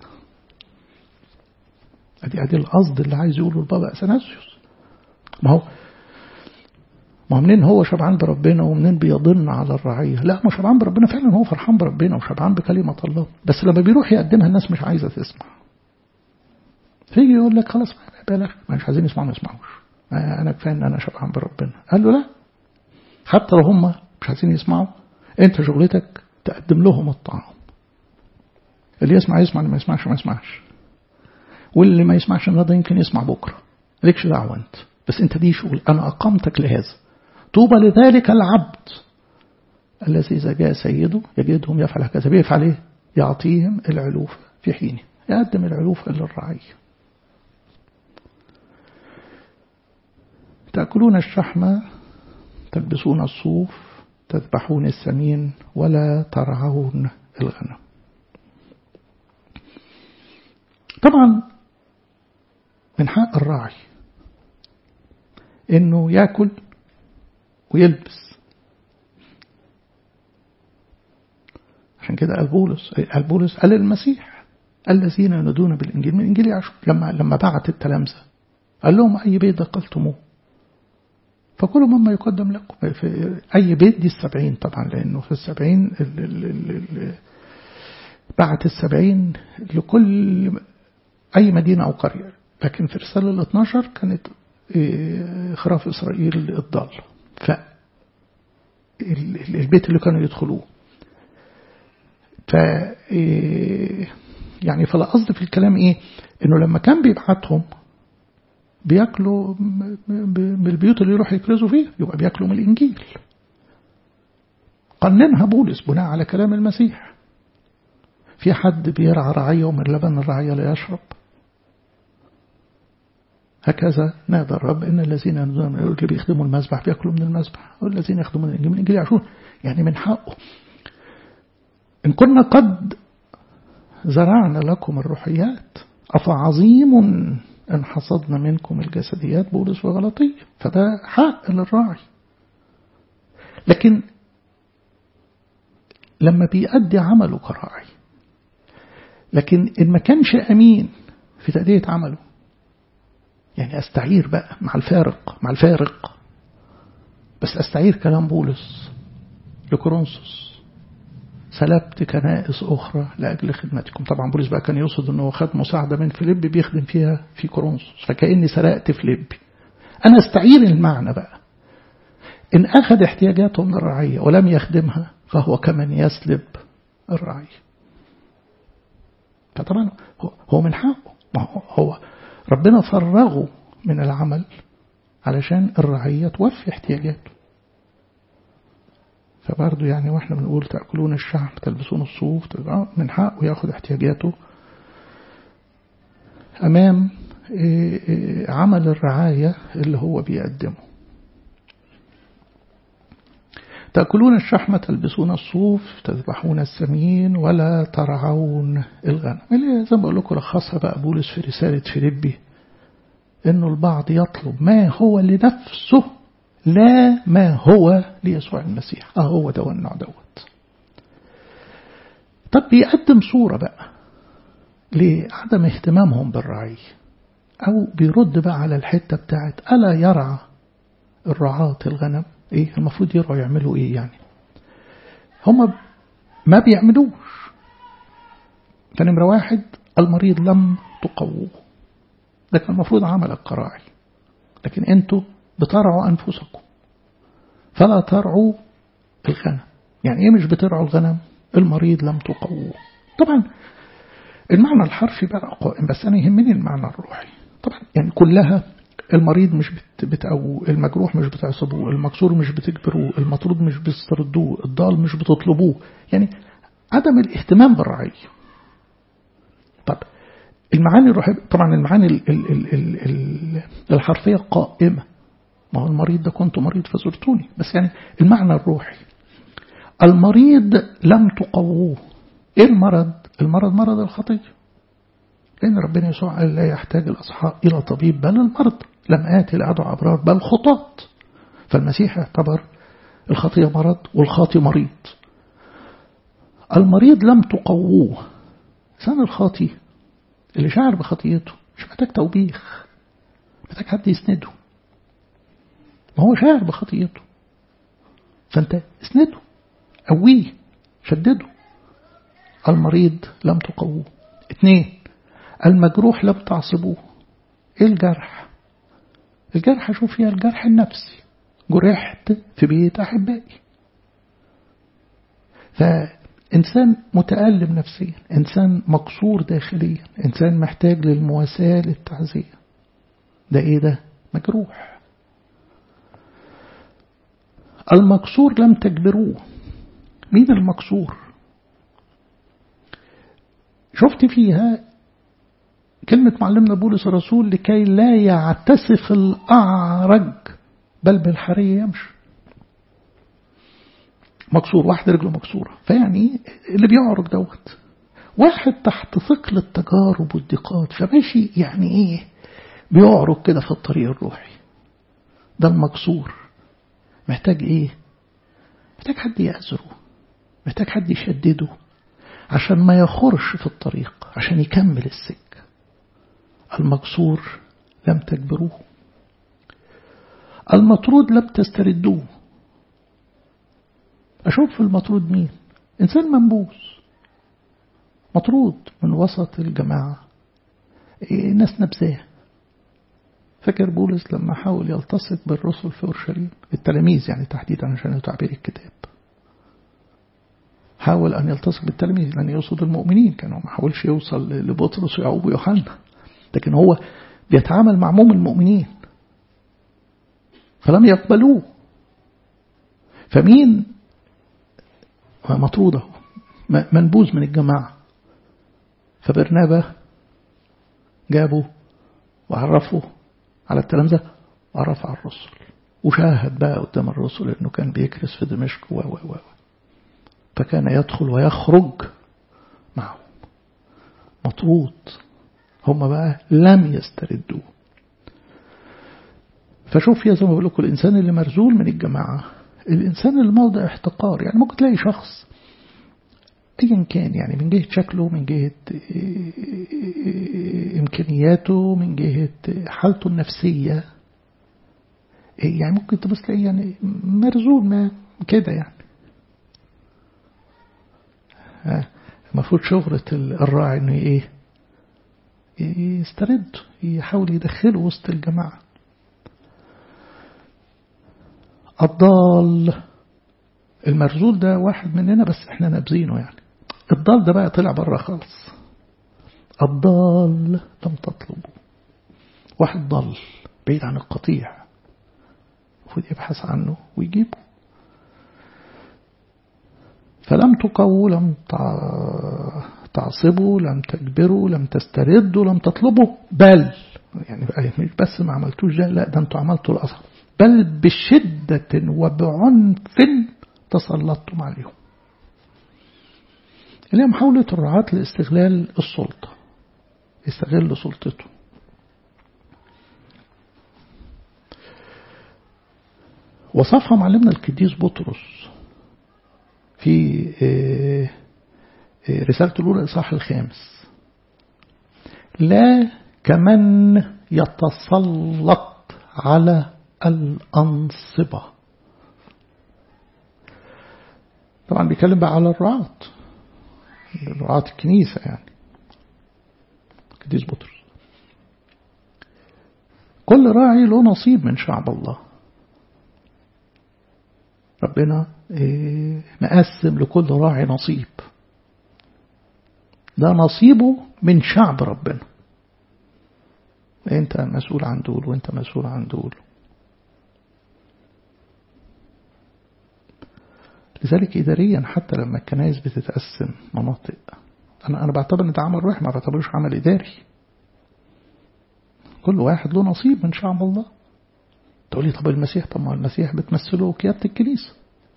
أدي القصد اللي عايز يقوله البابا أثناسيوس. ما هو منين هو شبعان بربنا ومنين بيضن على الرعية؟ لا، ما شبعان بربنا فعلا، هو فرحان بربنا وشبعان بكلمة الله، بس لما بيروح يقدمها الناس مش عايزة تسمع. فيجي يقول لك خلاص بلاش، مش عايزين يسمعوا ما يسمعوش، أنا كفاية إن أنا شبعان بربنا. قال له لا، حتى لو هم مش عايزين يسمعوا أنت شغلتك تقدم لهم الطعام. اللي يسمع يسمع، اللي ما يسمعش ما يسمعش، واللي ما يسمعش النهارده يمكن يسمع بكرة، ليكش دعوة أنت، بس أنت دي شغل، أنا أقامتك لهذا. طوبى لذلك العبد الذي إذا جاء سيده يجدهم يفعل هكذا. بيفعل إيه؟ يعطيهم العلوف في حينه، يقدم العلوف للرعية. تأكلون الشحم، تلبسون الصوف، تذبحون السمين، ولا ترعون الغنم. طبعا من حق الراعي إنه يأكل ويلبس. عشان كده قال بولس قال المسيح الذين ينادون بالإنجيل من إنجيل يعشوا، لما بعت التلامذة قال لهم أي بيت دخلتموه فكل مما يقدم لكم. في أي بيت دي 70 طبعا، لأنه في 70 بعت 70 لكل أي مدينة أو قرية، لكن في رسالة 12 كانت خراف إسرائيل الضال، فالبيت اللي كانوا يدخلوه. يعني فالقصد في الكلام إيه؟ إنه لما كان بيبعتهم بيأكلوا من البيوت اللي يروح يكرزوا فيه، يبقى بيأكلوا من الإنجيل. قننها بولس بناء على كلام المسيح. في حد بيرعى رعية ومن لبن الرعية لا يشرب؟ هكذا نادى الرب إن الذين اللي بيخدموا المذبح بيأكلوا من المذبح، والذين يخدموا من الإنجيل يعشون. يعني من حقه. إن كنا قد زرعنا لكم الروحيات أفعظيم إن حصدنا منكم الجسديات، بولس وغلطية. فده حق للراعي. لكن لما بيأدي عمله كراعي، لكن إن ما كانش أمين في تأدية عمله، يعني أستعير بقى مع الفارق بس أستعير كلام بولس لكورنثوس سلبت كنائس أخرى لأجل خدمتكم. طبعا بولس بقى كان يقصد أنه خد مساعدة من فيليب بيخدم فيها في كورنثوس، فكأني سرقت فيليب. أنا استعير المعنى بقى، إن أخذ احتياجاته من الرعية ولم يخدمها فهو كمن يسلب الرعية. فطبعا هو من حقه، هو ربنا فرغه من العمل علشان الرعية توفي احتياجاته. فبرضه يعني واحنا بنقول تأكلون الشحم تلبسون الصوف، من حقه ياخد احتياجاته أمام عمل الرعاية اللي هو بيقدمه. تأكلون الشحم تلبسون الصوف تذبحون السمين ولا ترعون الغنم. اللي زي ما بقول لكم لخصها بقى بولس في رسالة فيليبي، إنه البعض يطلب ما هو لنفسه لا ما هو ليسوع المسيح. هو ده النوع دوت. طب بيقدم صورة بقى لعدم اهتمامهم بالرعي، أو بيرد بقى على الحتة بتاعت ألا يرعى الرعاة الغنم. إيه المفروض يرعوا يعملوا إيه يعني؟ هم ما بيعملوش. فنمرة 1 المريض لم تقووه، ده كان المفروض عمل القراعي، لكن أنتوا بترعوا أنفسكم فلا ترعوا الغنم. يعني إيه مش بترعوا الغنم؟ المريض لم تقووه. طبعا المعنى الحرفي بقى قائم، بس أنا يهمني المعنى الروحي. طبعا يعني كلها المريض مش بتقووه، المجروح مش بتعصبوه، المكسور مش بتجبروه، المطرود مش بتستردوه، الضال مش بتطلبوه. يعني عدم الاهتمام بالرعية. طب المعاني الروحية طبعا المعاني الحرفية قائمة، ما هو المريض ده كنت مريض فزرتوني، بس يعني المعنى الروحي المريض لم تقووه. ايه المرض؟ المرض مرض الخطية، لأن ربنا يسوع قال لا يحتاج الأصحاء إلى طبيب بل المرضى، لم آتي لأدعو أبرار بل خطاة. فالمسيح اعتبر الخطية مرض والخاطي مريض. المريض لم تقووه. إنسان الخاطي اللي شعر بخطيته مش محتاج توبيخ، محتاج حد يسنده، ما هو شاعر بخطيته، فأنت اسنده قويه شدده. المريض لم تقووه. 2 المجروح لم تعصبوه. ايه الجرح؟ الجرح شوف فيها الجرح النفسي، جرحت في بيت أحبائي، فإنسان متألم نفسيا، إنسان مكسور داخليا، إنسان محتاج للمواساة للتعزية. ده ايه ده؟ مجروح. المكسور لم تجبروه. مين المكسور؟ شفت فيها كلمة معلمنا بولس الرسول لكي لا يعتسف الأعرج بل بالحرية يمشي. مكسور، واحد رجله مكسورة، فيعني اللي بيعرج دوت واحد تحت ثقل التجارب والضيقات، فماشي يعني ايه بيعرج كده في الطريق الروحي. ده المكسور. محتاج ايه؟ محتاج حد يأزره، محتاج حد يشدده عشان ما يخرش في الطريق، عشان يكمل السكة. المكسور لم تجبروه. المطرود لم تستردوه. أشوف في المطرود مين؟ إنسان منبوذ مطرود من وسط الجماعة، ناس نبذاه. فاكر بولس لما حاول يلتصق بالرسل في أورشليم، التلاميذ يعني تحديدا عشان تعبير الكتاب، حاول أن يلتصق بالتلاميذ لأن يقصد المؤمنين، كانوا ما حاولش يوصل لبطرس ويعقوب ويوحنا، لكن هو بيتعامل مع عموم المؤمنين فلم يقبلوه. فمين مطروده؟ منبوذ من الجماعة. فبرنابا جابه وعرفه على التلامذة وعرف على الرسل، وشاهد بقى قدام الرسل انه كان بيكرس في دمشق فكان يدخل ويخرج معهم. مطرود. هم بقى لم يستردوه. فشوف يا زي ما بقول لكم الإنسان اللي مرزول من الجماعة، الإنسان اللي موضع احتقار، يعني ممكن تلاقي شخص أيا كان، يعني من جهة شكله، من جهة إمكانياته، من جهة حالته النفسية، يعني ممكن تبص تلاقي يعني مرزول ما كده يعني. المفروض شغلة الراعي إنه إيه؟ يسترد، يحاول يدخله وسط الجماعة. الضال. المرزول ده واحد مننا بس احنا نبذينه يعني. الضال ده بقى طلع بره خالص. الضال لم تطلبه. واحد ضل بعيد عن القطيع، المفروض يبحث عنه ويجيبه. فلم تقووا، لم تعصبوا، لم تجبروا، لم تستردوا، لم تطلبوا، بل يعني مش بس ما عملتوش ده، لا ده انتوا عملتوا الأصل، بل بشدة وبعنف تسلطتم عليهم. اللي هي محاولة الرعاة لاستغلال السلطة، يستغل سلطته. وصفها معلمنا القديس بطرس في رسالته الأولى الإصحاح 5: لا كمن يتسلط على الأنصبة. طبعا بيتكلم بقى على الرعاة الكنيسة يعني. القديس بطرس: كل راعي له نصيب من شعب الله. ربنا مقسم لكل راعي نصيب، ده نصيبه من شعب ربنا. انت مسؤول عن دول وانت مسؤول عن دول. لذلك إداريا حتى لما الكنائس بتتقسم مناطق، أنا بعتبر إن ده عمل روحي، ما بعتبروش عمل إداري. كل واحد له نصيب من شعب الله. تقولي طب المسيح، طب ما المسيح بتمثله قيادة الكنيسة.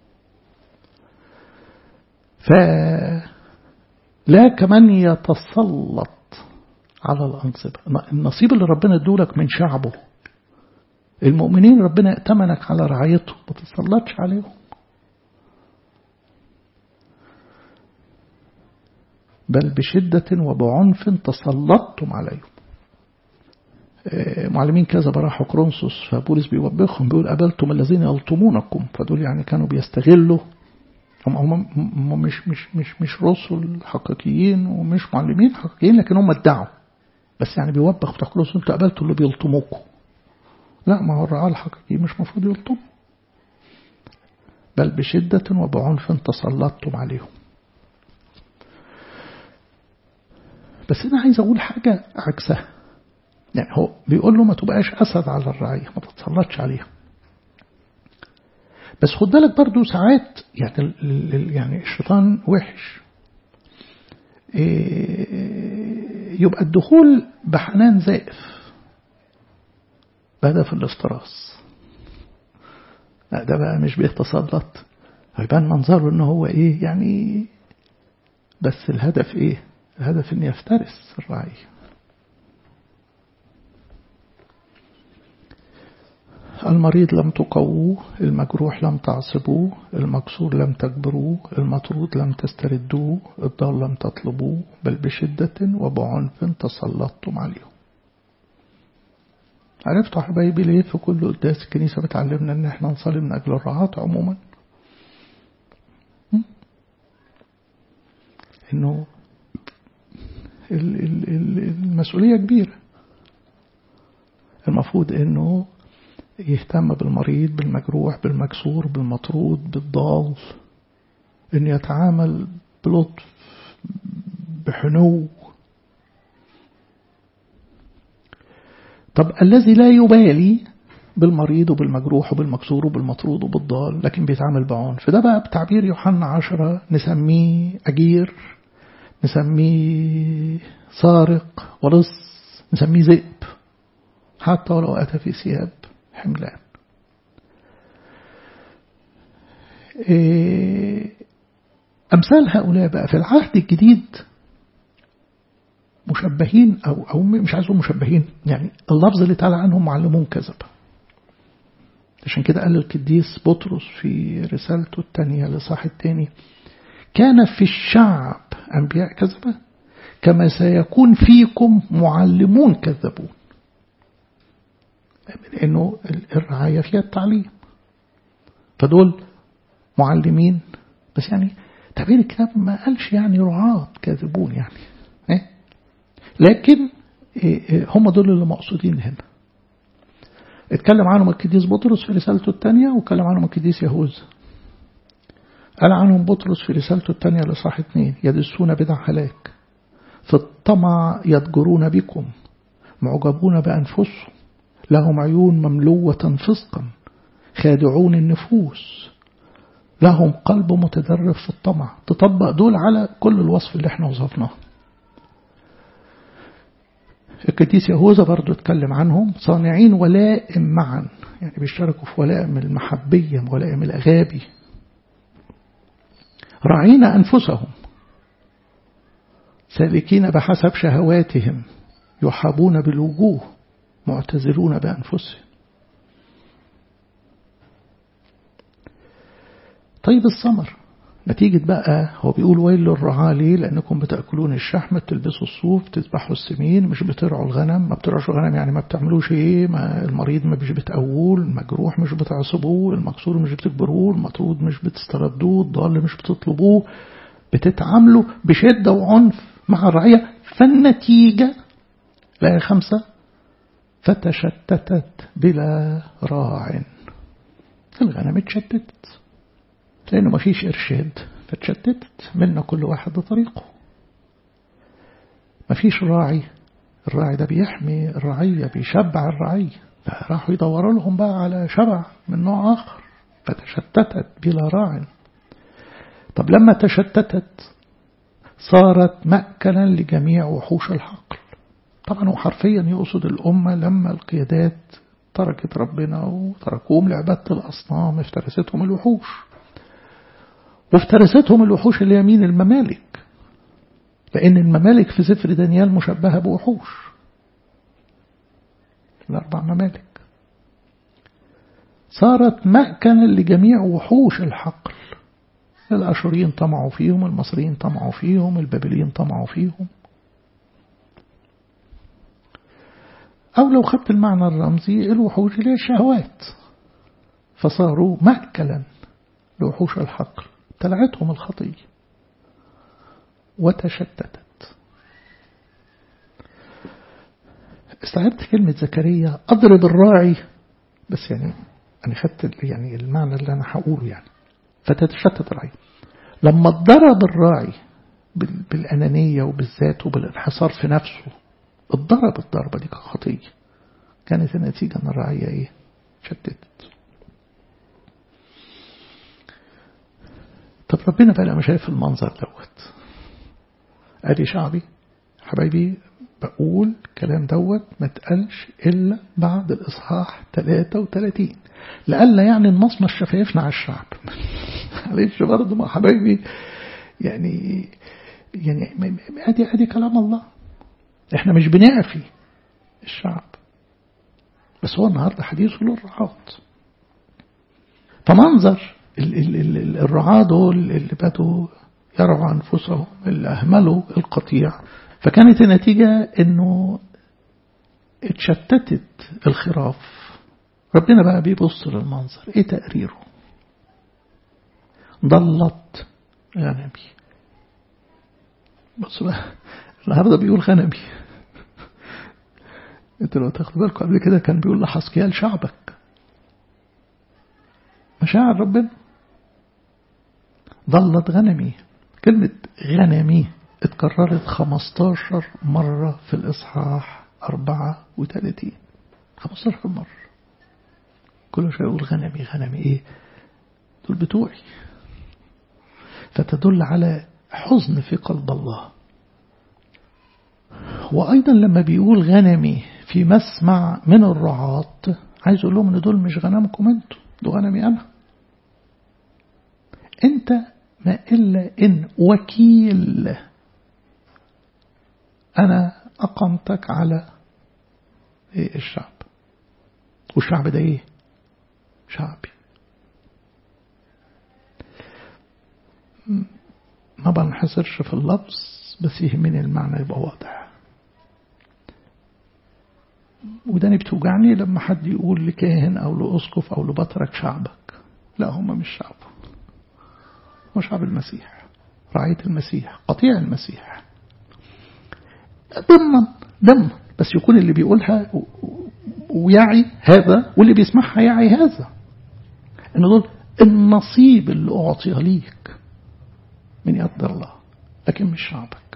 فلا كمان يتسلط على الأنصبة. النصيب اللي ربنا ادولك من شعبه المؤمنين، ربنا ائتمنك على رعايته، ما تتسلطش عليهم. بل بشدة وبعنف تسلطتم عليهم. معلمين كذا راحوا كورنثوس، فبولس بيوبخهم بيقول قابلتم الذين يلطمونكم. فدول يعني كانوا بيستغلوا، هم مش رسل حقيقيين ومش معلمين حقيقيين، لكن هم ادعوا. بس يعني بيوبخ بتاع كورنثوس انتوا قابلتوا اللي بيلطموكم. لا، ما هو الرعاة الحقيقيين مش مفروض يلطموا. بل بشدة وبعنف تسلطتم عليهم. بس أنا عايز أقول حاجة عكسها. يعني هو بيقول له ما تبقاش أسد على الرعية، ما تتسلطش عليها. بس خد بالك برضو ساعات يعني الشيطان وحش. يبقى الدخول بحنان زائف بهدف الافتراس. لا، ده بقى مش بيتسلط، هيبان منظره إنه هو إيه يعني، بس الهدف إيه؟ الهدف إن يفترس الرعية. المريض لم تقووه، المجروح لم تعصبوه، المكسور لم تجبروه، المطرود لم تستردوه، الضال لم تطلبوه، بل بشدة وبعنف تسلطتم عليهم. عرفتوا حبايبي ليه في كل قداس الكنيسة بتعلمنا ان احنا نصلي من اجل الرعاة عموما؟ انه المسؤولية كبيرة. المفروض انه يهتم بالمريض، بالمجروح، بالمكسور، بالمطرود، بالضال، ان يتعامل بلطف، بحنو. طب الذي لا يبالي بالمريض وبالمجروح وبالمكسور وبالمطرود وبالضال لكن بيتعامل بعنف، ده بقى بتعبير يوحنا 10 نسميه أجير، نسميه سارق ولص، نسميه ذئب، حتى ولو أتى في ثياب حملان. أمثال هؤلاء بقى في العهد الجديد مشبهين أو مش عايزهم مشبهين، يعني اللفظ اللي تعالى عنهم معلمون كذب. عشان كده قال القديس بطرس في رسالته الثانية لصاح الثاني: كان في الشعب أنبياء كذبة كما سيكون فيكم معلمون كذبون. لأنه الرعاية فيها التعليم، فدول معلمين. بس يعني تعبير الكتاب ما قالش يعني رعاة كاذبون يعني، لكن هم دول اللي مقصودين هنا. اتكلم عنهم القديس بطرس في رسالته الثانية، واتكلم عنهم القديس يهوذا. قال عنهم بطرس في رسالته الثانية لصاح 2: يدسون بدع هلاك، في الطمع يتجرون بكم، معجبون بأنفسهم، لهم عيون مملوة فسقا، خادعون النفوس، لهم قلب متدرب في الطمع. تطبق دول على كل الوصف اللي احنا وصفناه. القديس يهوذا برضو اتكلم عنهم: صانعين ولائم معا، يعني بيشتركوا في ولائم المحبية ولائم الأغابي. راعين أنفسهم، سالكين بحسب شهواتهم، يحابون بالوجوه، معتزلون بأنفسهم. طيب الثمر نتيجة بقى، هو بيقول ويل للرعاة ليه؟ لأنكم بتأكلون الشحم، بتلبسوا الصوف، بتذبحوا السمين، مش بترعوا الغنم. ما بترعوش الغنم يعني ما بتعملوش ايه؟ ما المريض مش بتقووه، المجروح مش بتعصبوه، المكسور مش بتكبروه، المطرود مش بتستردوه، الضال مش بتطلبوه. بتتعاملوا بشدة وعنف مع الرعية. فالنتيجة لا 5: فتشتتت بلا راع. الغنم اتشتتت لأنه ما فيش إرشاد، فتشتتت منا كل واحد بطريقه. ما فيش راعي، الراعي ده بيحمي الرعية، بيشبع الرعية، فراحوا يدوروا لهم بقى على شبع من نوع آخر. فتشتتت بلا راع. طب لما تشتتت صارت مأكلا لجميع وحوش الحقل. طبعا هو حرفيا يقصد الأمة لما القيادات تركت ربنا وتركوهم لعبادة الأصنام افترستهم الوحوش، وافترستهم الوحوش اليمين الممالك، لأن الممالك في سفر دانيال مشبهة بوحوش، 4 ممالك. صارت مأكلا لجميع وحوش الحقل. الأشوريين طمعوا فيهم، المصريين طمعوا فيهم، البابليين طمعوا فيهم. أو لو خدت المعنى الرمزي الوحوش اللي هي الشهوات، فصاروا مأكلا لوحوش الحقل، تلعتهم الخطية وتشتتت. استعرت كلمة زكريا أضرب الراعي، بس يعني أنا خدت يعني المعنى اللي أنا هقوله يعني فتتشتت الراعي. لما اتضرب الراعي بالأنانية وبالذات وبالانحصار في نفسه، اتضرب الضربة دي كخطية، كانت النتيجة أن الرعية إيه؟ شتتت. طب ربنا بقى لما شايف المنظر دوت قال شعبي حبايبي بقول كلام دوت ما تقلش إلا بعد الإصحاح 33 لألا يعني نمصمص شفايفنا على الشعب. معلش برضه مع حبايبي يعني ادي كلام الله، احنا مش بنعفي الشعب، بس هو النهارده حديثه للرعاة. فمنظر الرعاة دول اللي بدوا يرعوا أنفسهم، اللي أهملوا القطيع، فكانت النتيجة إنه اتشتتت الخراف. ربنا بقى بيبص للمنظر، إيه تقريره؟ ضلت غنمي. بص بقى النهارده بيقول غنمي. انت لو تاخد بالكم قبل كده كان بيقول لحسقيال شعبك. مشاعر ربنا. ضلت غنمي. كلمة غنمي اتكررت 15 مرة في الإصحاح 34. 15 مرة كل شوية يقول غنمي غنمي. ايه دول بتوعي. فتدل على حزن في قلب الله. وأيضا لما بيقول غنمي في مسمع من الرعاة عايز أقول لهم إن دول مش غنمكم انتوا، دول غنمي أنا. أنت ما إلا إن وكيل أنا أقمتك على إيه الشعب، والشعب ده إيه؟ شعبي. ما بنحصرش في اللفظ بس يهمني المعنى يبقى واضح. وداني بتوجعني لما حد يقول لكاهن أو لأسقف أو لبطرك شعبك. لا، هم مش شعب، هم شعب المسيح، رعية المسيح، قطيع المسيح. ضمن بس يكون اللي بيقولها ويعي هذا واللي بيسمعها يعي هذا، إن دول النصيب اللي أعطي ليك من يد الله، لكن مش شعبك.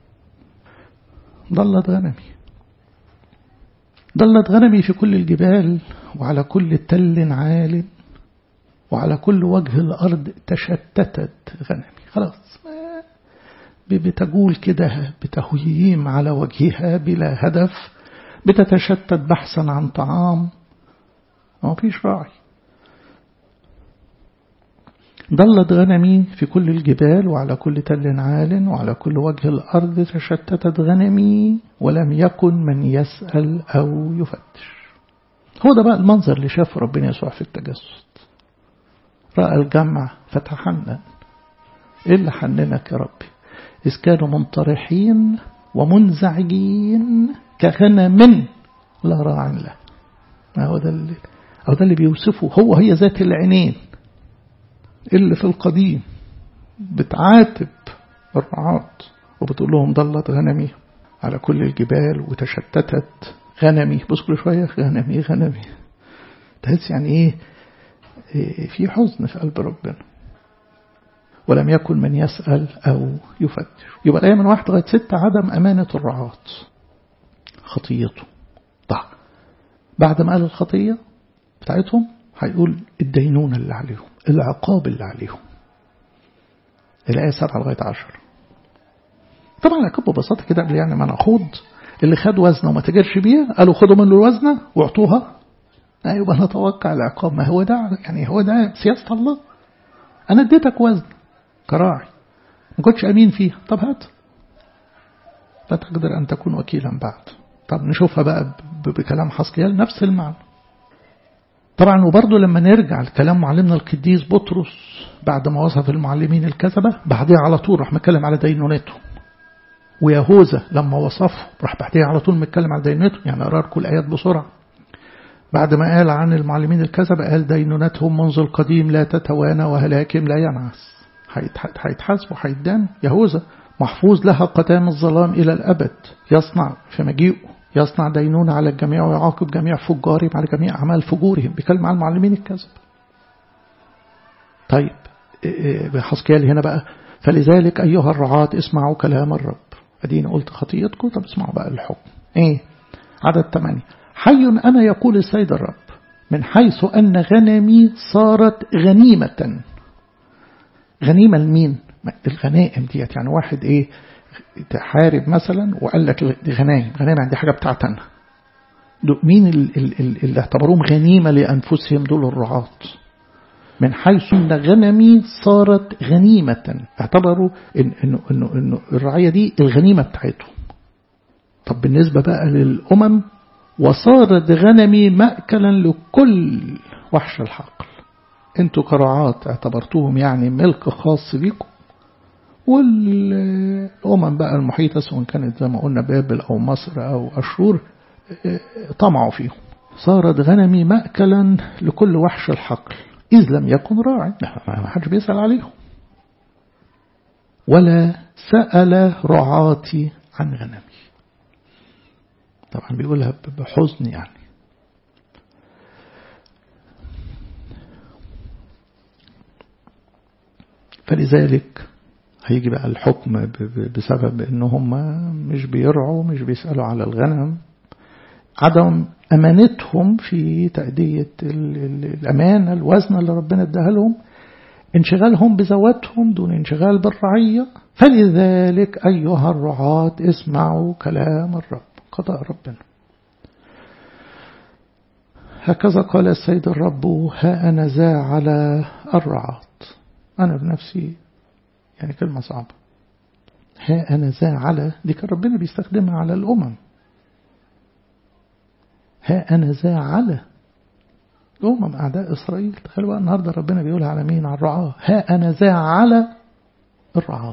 ضلت غنمي في كل الجبال وعلى كل تل عال وعلى كل وجه الأرض تشتتت غنمي. خلاص بتقول كده بتهويم على وجهها بلا هدف، بتتشتت بحثا عن طعام، ما فيش راعي. ضلت غنمي في كل الجبال وعلى كل تل عال وعلى كل وجه الأرض تشتتت غنمي ولم يكن من يسأل أو يفتش. هو ده بقى المنظر اللي شافه ربنا يسوع في التجسد. رأى الجمع فتحنن. إيه اللي حننك يا ربي؟ إذ كانوا منطرحين ومنزعجين كغنم لا راع له. هو ده اللي بيوصفه. هي ذات العينين اللي في القديم بتعاتب الرعاة وبتقول لهم ضلت غنمي على كل الجبال وتشتتت غنمي. بص كل شوية غنمي. تحس يعني ايه في حزن في قلب ربنا. ولم يكن من يسأل أو يفتش. يبقى الآية من 1 لغاية 6 عدم أمانة الرعاة، خطيته. طيب بعد ما قال الخطية بتاعتهم هيقول الدينونة اللي عليهم، العقاب اللي عليهم. الآية 7 لغاية 10. طبعا أكب ببساطة كده قبل يعني ما نخوض، اللي خد وزنه وما تجرش بيها قالوا خدوا منه الوزنة واعطوها، يبقى نتوقع العقاب. ما هو ده يعني، هو ده سياسة الله. أنا اديتك وزن كراعي ما كنتش أمين فيها، طب هات، لا تقدر أن تكون وكيلا بعد. طب نشوفها بقى بكلام حسقيال نفس المعنى. طبعا وبرضه لما نرجع لكلام معلمنا القديس بطرس بعد ما وصف المعلمين الكذبة، بعدها على طول راح متكلم على دينونتهم. ويهوذا لما وصفه راح بعدها على طول متكلم على دينونتهم. يعني أقرأ لكم الآيات بسرعة. بعد ما قال عن المعلمين الكذبة قال دينونتهم منذ القديم لا تتوانى وهلاكهم لا ينعس. هيتحاسبوا هيدان. يهوذا محفوظ لها قتام الظلام إلى الأبد، يصنع في مجيئه يصنع دينون على الجميع ويعاقب جميع فجارهم على جميع أعمال فجورهم. بيكلم عن المعلمين الكذب. طيب حسقيال هنا بقى فلذلك أيها الرعاة اسمعوا كلام الرب. أديني قلت خطيئتكم، طب اسمعوا بقى الحكم. عدد 8 حي أنا يقول السيد الرب من حيث أن غنمي صارت غنيمة. غنيمة لمين؟ الغنائم ديت يعني واحد تحارب مثلا وقال لك دي غنائم عندي حاجة بتاعتنا. مين اللي اعتبروهم غنيمة لأنفسهم؟ دول الرعاة. من حيث أن غنمي صارت غنيمة، اعتبروا إنه الرعية دي الغنيمة بتاعتهم. طب بالنسبة بقى للأمم وصارت غنمي مأكلا لكل وحش الحقل. انتوا كرعاة اعتبرتوهم يعني ملك خاص بيكم، والأمم بقى المحيطة سواء كانت زي ما قلنا بابل أو مصر أو أشور طمعوا فيهم. صارت غنمي مأكلا لكل وحش الحقل إذ لم يكن راعي، ما حدش بيسأل عليهم. ولا سأل رعاتي عن غنمي. طبعا بيقولها بحزن يعني. فلذلك هيجي بقى الحكم بسبب انهم مش بيرعوا، مش بيسألوا على الغنم، عدم أمانتهم في تأدية الأمانة الوزن اللي ربنا اداها لهم، انشغالهم بذواتهم دون انشغال بالرعية. فلذلك أيها الرعاة اسمعوا كلام الرب. قضاء ربنا. هكذا قال السيد الرب ها أنا ذا على الرعاة. أنا بنفسي يعني كلمة صعبة. ها أنا ذا على دي كان ربنا بيستخدمها على الأمم. ها أنا ذا على الأمم أعداء إسرائيل. تخيلوا بقى النهاردة ربنا بيقولها على مين؟ على الرعاة. ها أنا ذا على الرعاة.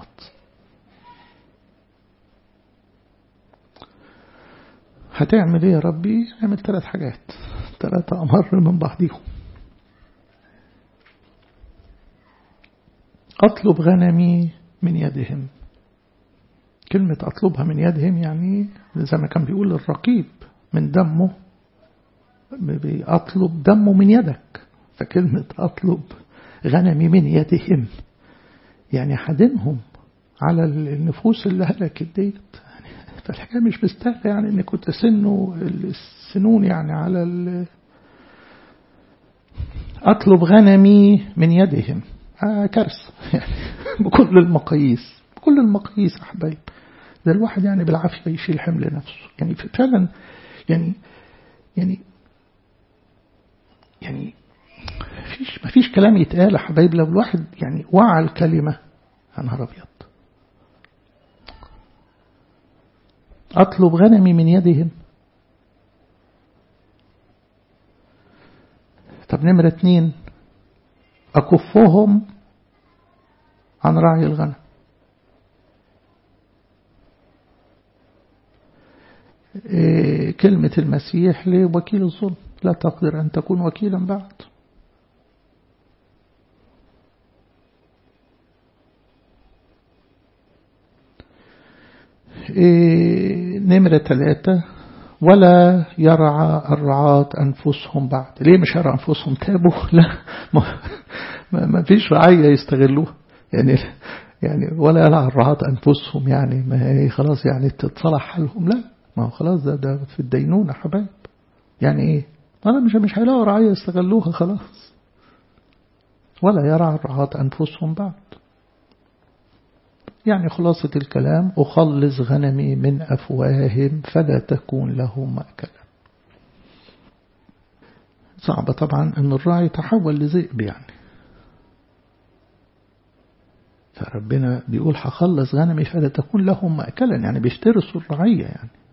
هتعمل ايه يا ربي؟ اعمل 3 حاجات، 3 أمر من بعضهم. أطلب غنمي من يدهم. كلمة أطلبها من يدهم يعني زي ما كان بيقول الرقيب من دمه، أطلب دمه من يدك. فكلمة أطلب غنمي من يدهم يعني حدنهم على النفوس اللي هلكت ديت. فالحكاية مش مستاهلة يعني إن كنت سنوا السنون يعني على أطلب غنمي من يدهم. كارثة يعني بكل المقاييس، بكل المقاييس أحبايب. ده الواحد يعني بالعافية يشيل حمل نفسه يعني فعلا يعني ما فيش كلام يتقال أحبايب. لو الواحد يعني وعى الكلمة أنا أبيض. أطلب غنمي من يدهم. طب نمرة 2 أكفهم عن رعي الغنم. كلمة المسيح لوكيل الظلم لا تقدر أن تكون وكيلا بعد. نمرة 3 ولا يرعى الرعاة أنفسهم بعد. ليه مش يرعى أنفسهم؟ تابوا؟ لا ما فيش رعاية يستغلوها يعني ولا يرعى الرعاة أنفسهم يعني ما هي خلاص يعني تتصلح حالهم. لا ما هو خلاص ده في الدينونة حبايب. يعني ايه؟ أنا مش هيلاقوا رعاية يستغلوها خلاص. ولا يرعى الرعاة أنفسهم بعد. يعني خلاصة الكلام أخلص غنمي من أفواههم فلا تكون لهم مأكلا. صعب طبعا أن الراعي يتحول لذئب يعني، فربنا بيقول هخلص غنمي فلا تكون لهم مأكلا، يعني بيفترسوا الرعية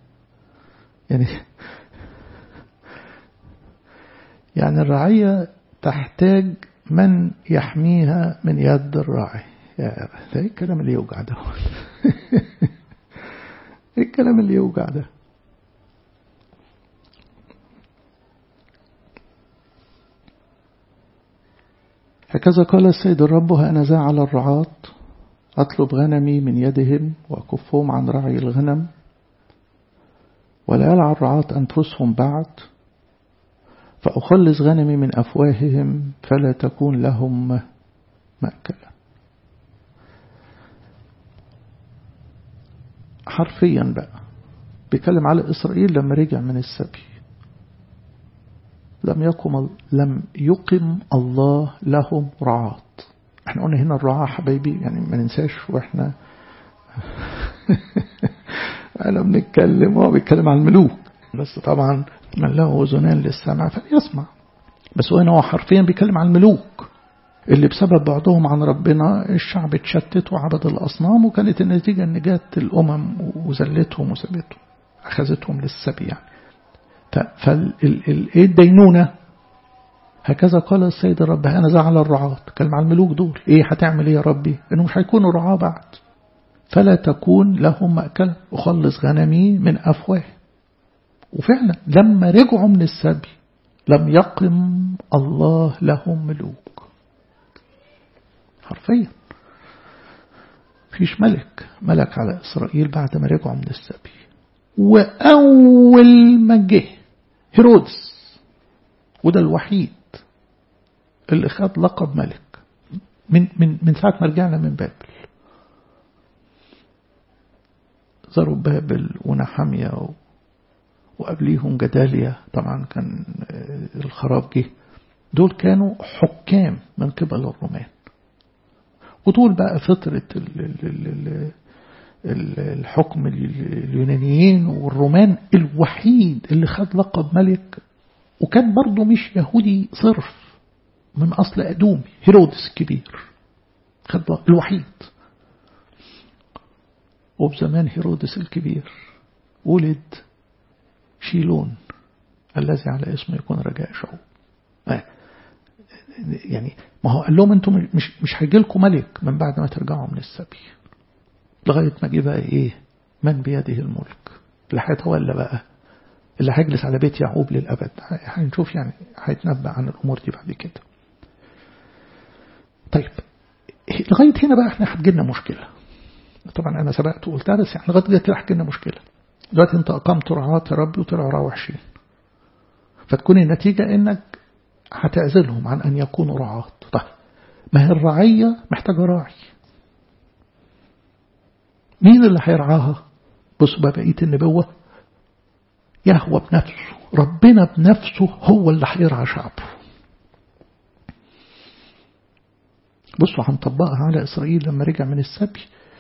يعني الرعية تحتاج من يحميها من يد الراعي. يا ده ايه الكلام اللي يوجع ده؟ ايه الكلام اللي يوجع ده؟ هكذا قال السيد الرب: أنا ذا على الرعاة أطلب غنمي من يدهم وأكفهم عن رعي الغنم، ولا يلعى الرعاة أنفسهم بعد، فأخلص غنمي من أفواههم فلا تكون لهم مأكلا. حرفيا بقى بيكلم على إسرائيل لما رجع من السبي، لم يقم الله لهم رعاة. احنا قلنا هنا الرعاة حبايبي يعني ما ننساش، واحنا انا بنتكلم هو بيتكلم عن الملوك، بس طبعا من له أذنان للسمع فليسمع. بس هو حرفيا بيتكلم عن الملوك اللي بسبب بعضهم عن ربنا الشعب اتشتت وعبد الأصنام، وكانت النتيجة نجاة الأمم وزلتهم وسبتهم أخذتهم للسبي يعني. فالدينونة هكذا قال السيد الرب: أنا ذا على الرعاة. كلمة على الملوك دول إيه هتعمل إيه يا ربي؟ إنه مش هيكونوا رعاة بعد، فلا تكون لهم مأكل، أخلص غنمي من أفواه. وفعلا لما رجعوا من السبي لم يقم الله لهم ملوك، حرفيا فيش ملك على إسرائيل بعد ما رجعوا من السبي. وأول ما جه هيرودس، وده الوحيد اللي خد لقب ملك من ساعة ما رجعنا من بابل، زربابل ونحميا وقبليهم جداليا، طبعا كان الخراب جه، دول كانوا حكام من قبل الرومان. وطول بقى فترة الحكم اليونانيين والرومان الوحيد اللي خد لقب ملك، وكان برضه مش يهودي صرف، من أصل أدومي، هيرودس الكبير خد الوحيد. وبزمان هيرودس الكبير ولد شيلون الذي على اسمه يكون رجاء شعوب. يعني ما هو قال لهم انتم مش هيجي لكم ملك من بعد ما ترجعوا من السبي، لغاية ما جه بقى ايه؟ من بيده الملك، اللي هيتولى بقى، اللي هيجلس على بيت يعقوب للأبد. هنشوف يعني هيتنبأ عن الأمور دي بعد كده. طيب لغاية هنا بقى احنا هتجيلنا مشكلة. طبعا انا سبقت وقلتها، بس يعني لغاية كده هتجيلنا مشكلة. دلوقتي انت أقمت رعاة يا رب وطلعوا رعاة وحشين، فتكون النتيجة انك هتعزلهم عن أن يكونوا رعاة. طيب ما هي الرعية محتاجة راعي، مين اللي هيرعاها؟ بصوا بقى بقية النبوة، يهوى بنفسه، ربنا بنفسه هو اللي هيرعى شعبه. بصوا هنطبقها على إسرائيل لما رجع من السبي،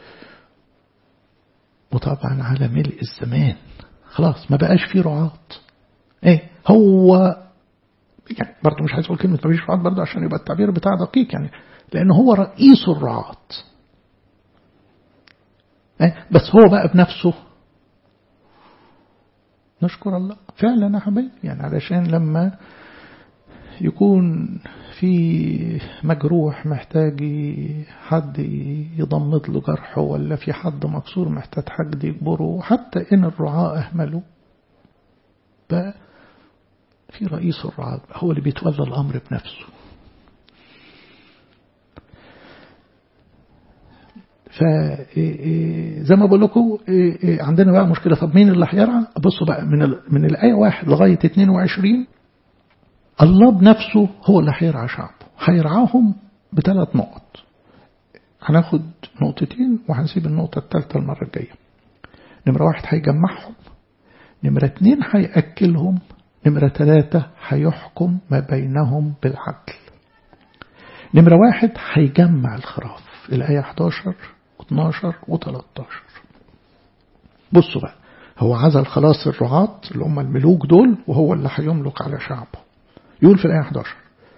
وطبعا على ملء الزمان خلاص ما بقاش فيه رعاة. ايه هو يعني برضه مش عايز اقول كلمة ما فيش رعاة برضه عشان يبقى التعبير بتاع دقيق يعني، لأنه هو رئيس الرعاة. بس هو بقى بنفسه. نشكر الله فعلا يا حبيبي، يعني علشان لما يكون في مجروح محتاج حد يضمد له جرحه، ولا في حد مكسور محتاج حد يجبره، حتى إن الرعاة أهملوا بقى في رئيس الرعاة هو اللي بيتولى الأمر بنفسه. فزي ما بقول لكم عندنا بقى مشكلة. طب مين اللي هيرعى؟ بصوا بقى من الآية 1 لغاية 22 الله بنفسه هو اللي هيرعى شعبه. هيرعاهم ب3 نقط، هناخد نقطتين وهنسيب النقطة الثالثة المرة الجاية. نمرة 1 هيجمعهم، نمرة 2 هيأكلهم، نمرة 3 هيحكم ما بينهم بالعدل. نمرة 1 هيجمع الخراف، الآية 11 12 و13. بصوا بقى، هو عزل خلاص الرعاة اللي هم الملوك دول، وهو اللي هيملك على شعبه. يقول في الآية 11: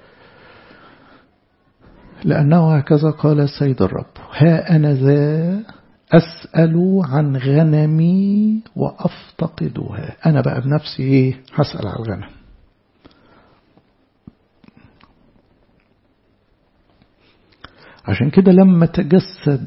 لأنه هكذا قال السيد الرب: ها أنا ذا أسأل عن غنمي وأفتقدها. أنا بقى بنفسي هسأل عن الغنم. عشان كده لما تجسد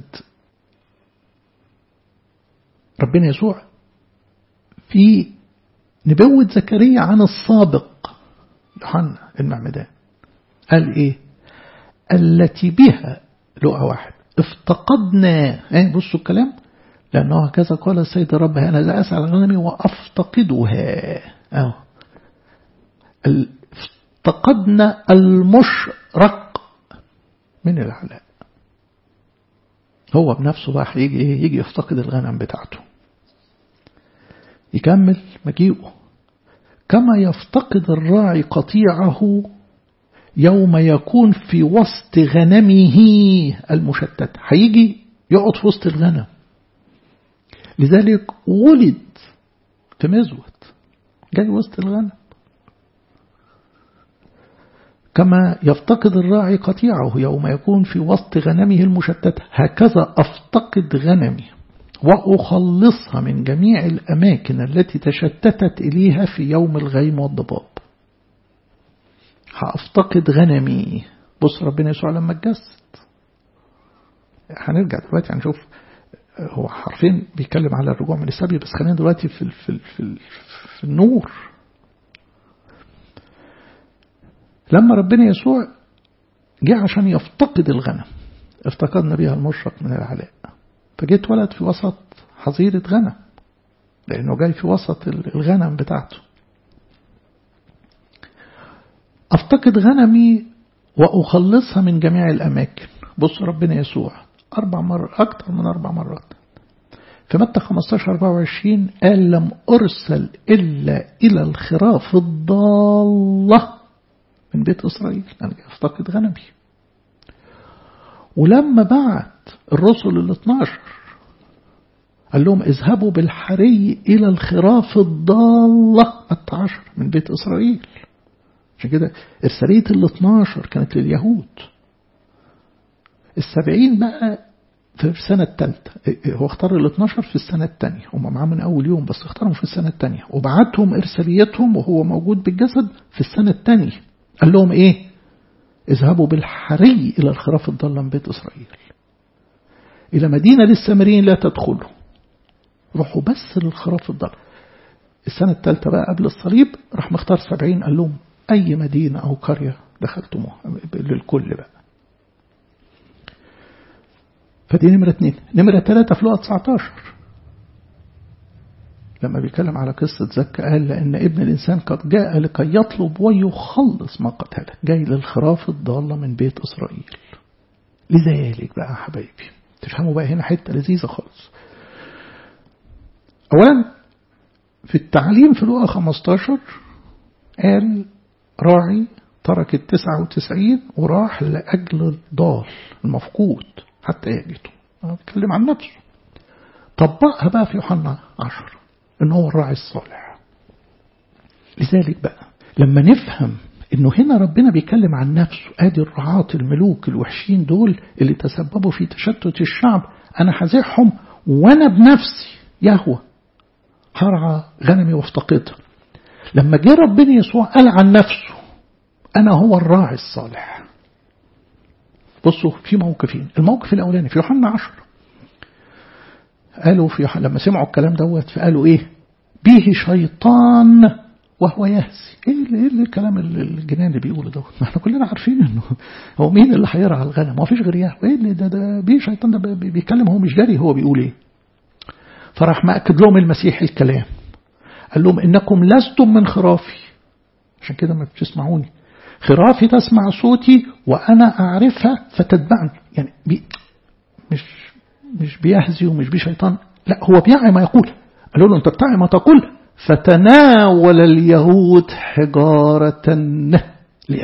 ربنا يسوع في نبوة زكريا عن السابق يوحنا المعمدان، قال إيه؟ التي بها لقى واحد افتقدنا. بصوا الكلام، لأنه هكذا قال السيد الرب: أنا لا أسعى غنمي وأفتقدها. افتقدنا المشرق من العلاء. هو بنفسه بقى يجي يفتقد الغنم بتاعته. يكمل مجيئه: كما يفتقد الراعي قطيعه يوم يكون في وسط غنمه المشتت. هيجي يقعد في وسط الغنم. لذلك ولد في مزود جاي وسط الغنم. كما يفتقد الراعي قطيعه يوم يكون في وسط غنمه المشتت، هكذا أفتقد غنمي وأخلصها من جميع الأماكن التي تشتتت إليها في يوم الغيم والضباب. هأفتقد غنمي. بص ربنا يسوع لما اتجسد، هنرجع دلوقتي هنشوف هو حرفين بيتكلم على الرجوع من السبي، بس خلينا دلوقتي في النور. لما ربنا يسوع جه عشان يفتقد الغنم، افتقدنا بها المشرق من العلاء، فجيت ولد في وسط حظيرة غنم، لأنه جاي في وسط الغنم بتاعته. أفتقد غنمي وأخلصها من جميع الأماكن. بص ربنا يسوع 4 مرات، أكثر من 4 مرات في متى 15:24 قال: لم أرسل إلا إلى الخراف الضالة من بيت إسرائيل. أنا أفتقد غنمي. ولما بعت الرسل 12 قال لهم: اذهبوا بالحري إلى الخراف الضالة متى 10 من بيت إسرائيل. عشان كده إرسالية 12 كانت لليهود. 70 بقى في السنة الثالثة. هو اختار 12 في السنة الثانية، هم معاه من أول يوم، بس اختارهم في السنة الثانية، وبعتهم إرساليتهم وهو موجود بالجسد في السنة الثانية. قال لهم إيه؟ اذهبوا بالحري إلى الخراف الضالة من بيت إسرائيل. إلى مدينة للسامريين لا تدخلوا، روحوا بس للخراف الضالة. السنة الثالثة بقى قبل الصليب راح مختار 70 قال لهم: أي مدينة أو قرية دخلتموها للكل بقى. فدي نمرة 2. نمرة 3 في لقا 19 لما بيتكلم على قصة زكا قال: لأن ابن الإنسان قد جاء لكي يطلب ويخلص ما قد هلك. جاي للخراف الضالة من بيت إسرائيل. لذلك بقى حبايبي تفهموا بقى هنا حتة لذيذة خالص. أولا في التعليم في لقا 15 قال: راعي ترك 99 وراح لأجل الضال المفقود حتى يجده. بيتكلم عن نفسه. طبقها بقى في يوحنا 10 إن هو الراعي الصالح. لذلك بقى لما نفهم إنه هنا ربنا بيتكلم عن نفسه، آدي الرعاة الملوك الوحشين دول اللي تسببوا في تشتت الشعب، أنا هزيحهم وأنا بنفسي يهوه هرعى غنمي وافتقدها. لما جه ربنا يسوع قال عن نفسه: أنا هو الراعي الصالح. بصوا في موقفين. الموقف الأولاني في يوحنا 10 قالوا في لما سمعوا الكلام دوت فقالوا إيه؟ به شيطان وهو يهزي. إيه الكلام الجنان اللي بيقوله دوت؟ ما احنا كلنا عارفين إنه هو مين اللي هيرعى الغنم؟ ما فيش غير يهوه. إيه اللي ده به شيطان ده بيتكلم، هو مش جاري، هو بيقول إيه؟ فراح مأكد لهم المسيح الكلام، قال لهم: إنكم لستم من خرافي، عشان كده ما بتسمعوني. خرافي تسمع صوتي وأنا أعرفها فتتبعني. يعني مش بيهزي ومش بيشيطان، لا هو بيعي ما يقول. قالوا له: أنت بتعي ما تقول. فتناول اليهود حجارة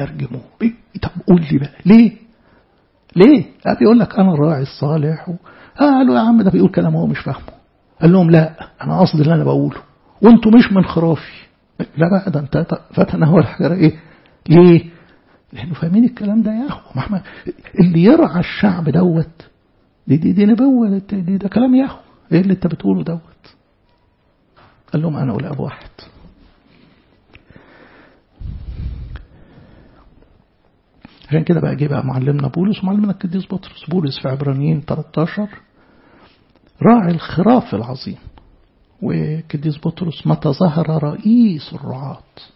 ليرجموه. طب قول لي بقى ليه؟ بيقول لك أنا الراعي الصالح قالوا يا عم ده بيقول كلام هو مش فاهمه. قال لهم لا أنا قصد اللي أنا بقوله وانتوا مش من خرافي. لا بقى ده انت فتنا هو الحجر ايه ليه؟ لأنه فاهمين الكلام ده ياهو. اللي يرعى الشعب دوت دي نبوة، ده كلام ياهو. ايه اللي انت بتقوله دوت؟ قال لهم أنا والأب واحد. عشان كده بقى جه بقى معلمنا بولس ومعلمنا القديس بطرس. بولس في عبرانيين 13 راعي الخراف العظيم، وقديس بطرس متى ظهر رئيس الرعاة.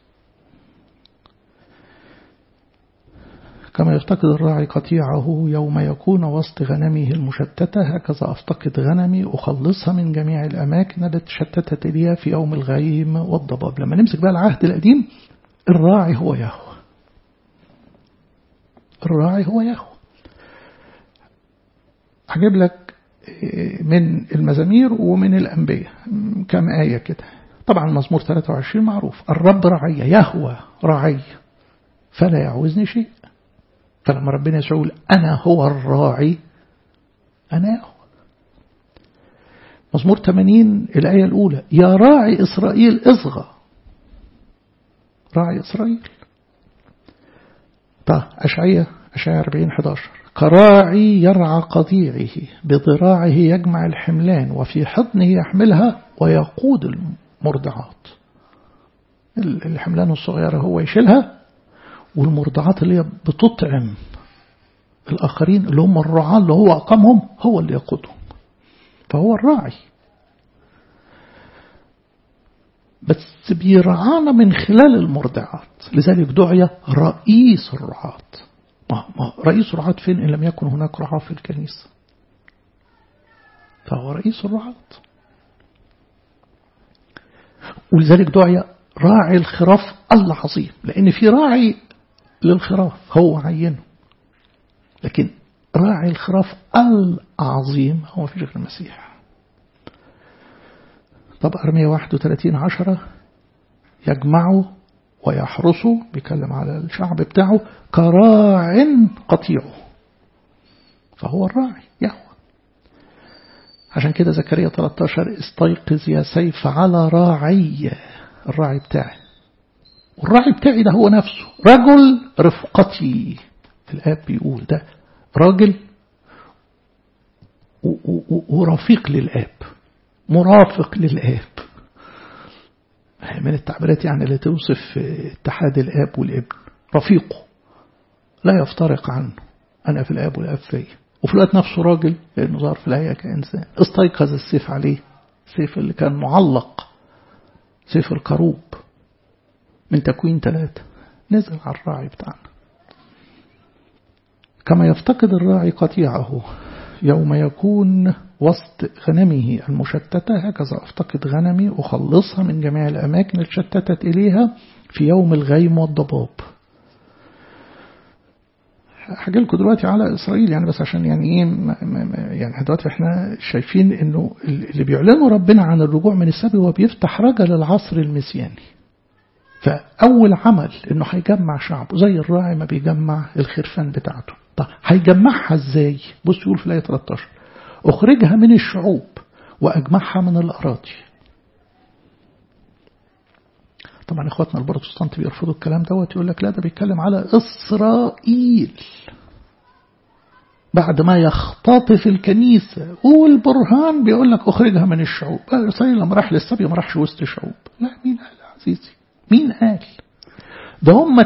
كما يفتقد الراعي قطيعه يوم يكون وسط غنمه المشتتة، هكذا أفتقد غنمي أخلصها من جميع الأماكن التي شتتت إليها في يوم الغيم والضباب. لما نمسك بقى العهد القديم، الراعي هو يهوه. الراعي هو يهوه. هجيب لك من المزامير ومن الأنبياء كم آية كده. طبعا مزمور 23 معروف، الرب رعي، يهوه رعي فلا يعوزني شيء. فلما ربنا يقول أنا هو الراعي، أنا يهوه. مزمور 80 الآية الأولى، يا راعي إسرائيل اصغى. راعي إسرائيل. طيب أشعياء 40:11، كراعي يرعى قطيعه، بذراعه يجمع الحملان، وفي حضنه يحملها ويقود المرضعات. الحملان الصغيرة هو يشيلها، والمرضعات اللي هي بتطعم الآخرين اللي هم الرعاة اللي هو أقامهم هو اللي يقودهم. فهو الراعي، بس بيرعانا من خلال المرضعات. لذلك دعي رئيس الرعاة. ما رئيس الرعاة فين إن لم يكن هناك رعاة في الكنيسة؟ فهو رئيس الرعاة. ولذلك دعي راعي الخراف العظيم، لأن في راعي للخراف هو عينه، لكن راعي الخراف العظيم هو في شكل المسيح. طب أرمية 31:10، يجمعه ويحرسه، بيكلم على الشعب بتاعه، كراع قطيعه. فهو الراعي يهوه. عشان كده زكريا 13، استيقظ يا سيف على راعي. الراعي بتاعي، والراعي بتاعي ده هو نفسه رجل رفقتي. الآب بيقول ده راجل ورفيق للآب، مرافق للآب. من التعبيرات يعني اللي توصف اتحاد الآب والابن. رفيقه لا يفترق عنه، أنا في الآب والآب فيا. وفي الوقت نفسه راجل، لأنه ظهر في الآية كإنسان. استيقظ السيف عليه، السيف اللي كان معلق، سيف الكروب من تكوين 3، نزل على الراعي بتاعنا. كما يفتقد الراعي قطيعه يوم يكون وسط غنمه المشتتة، هكذا أفتقد غنمي أخلصها من جميع الأماكن اللي شتتت إليها في يوم الغيم والضباب. هحكي لكم دلوقتي على إسرائيل يعني، بس عشان يعني إيه يعني دلوقتي إحنا شايفين إنه اللي بيعلنوا ربنا عن الرجوع من السبي هو بيفتح رجل العصر المسياني. فأول عمل إنه هيجمع شعبه زي الراعي ما بيجمع الخرفان بتاعته. طب هيجمعها إزاي؟ بص يقول في الآية 13، أخرجها من الشعوب وأجمعها من الأراضي. طبعا إخواتنا البروتستانت بيرفضوا الكلام دوت، يقول لك لا ده بيتكلم على إسرائيل بعد ما يختطف الكنيسة. والبرهان بيقول لك أخرجها من الشعوب. إسرائيل لما راح للسبي ما راحش وسط الشعوب. لا، مين قال يا عزيزي؟ مين قال؟ ده هم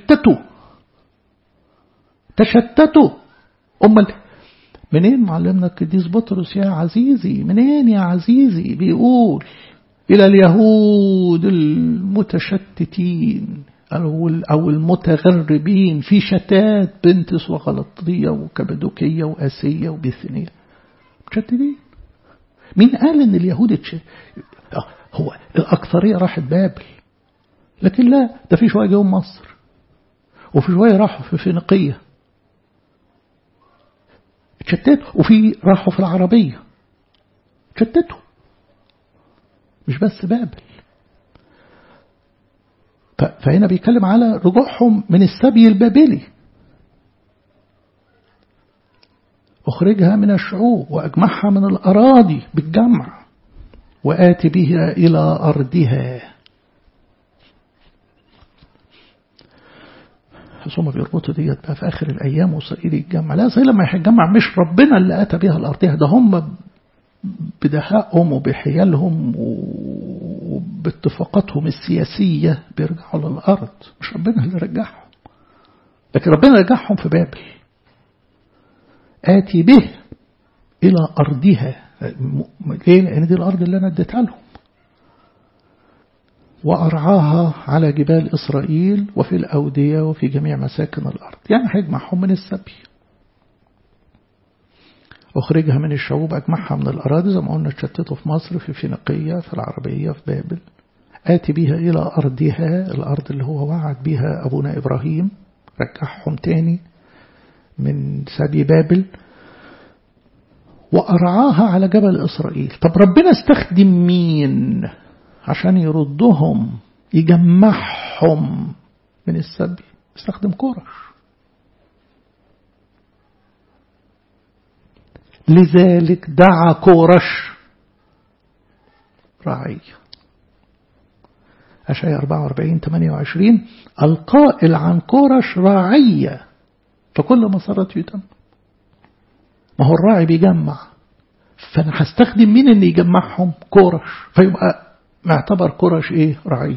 تشتتوا. أمال منين معلمنا القديس بطرس يا عزيزي؟ منين يا عزيزي بيقول إلى اليهود المتشتتين أو المتغربين في شتات بنتس وغلطية وكبدوكية وآسية وبيثينية؟ متشتتين. مين قال إن اليهود هو الأكثرية راحت بابل، لكن لا، ده في شوية جاوا مصر، وفي شوية راحوا في فينيقية تشتتوا، وفي راحوا في العربية تشتتوا، مش بس بابل. فهنا بيتكلم على رجوعهم من السبي البابلي. وأخرجها من الشعوب وأجمعها من الأراضي بالجمع وآتي بها إلى أرضها. ثم بيربطوا ديت بقى في آخر الأيام وإسرائيل يتجمع. لا، إسرائيل لما يتجمع مش ربنا اللي أتى بها لأرضها، ده هم بدهائهم وبحيالهم وباتفاقاتهم السياسية بيرجعوا للأرض، مش ربنا اللي رجعهم، لكن ربنا رجعهم في بابل. آتي به إلى أرضها. ليه؟ لأن دي الأرض اللي أنا اديتها لهم. وأرعاها على جبال إسرائيل وفي الأودية وفي جميع مساكن الأرض. يعني هيجمعهم من السبي. أخرجها من الشعوب، أجمعها من الأراضي زي ما قلنا، تشتتوا في مصر، في فينيقية، في العربية، في بابل. آتي بها إلى أرضها، الأرض اللي هو وعد بها أبونا إبراهيم، رجعهم تاني من سبي بابل. وأرعاها على جبل إسرائيل. طب ربنا استخدم مين عشان يردهم يجمعهم من السبي؟ استخدم كورش. لذلك دعا كورش راعي. أشعياء 44:28 القائل عن كورش راعية فكل ما صارت يتم. ما هو الراعي بيجمع، فأنا هستخدم مين اللي يجمعهم؟ كورش. فيبقى معتبر كورش إيه؟ راعي.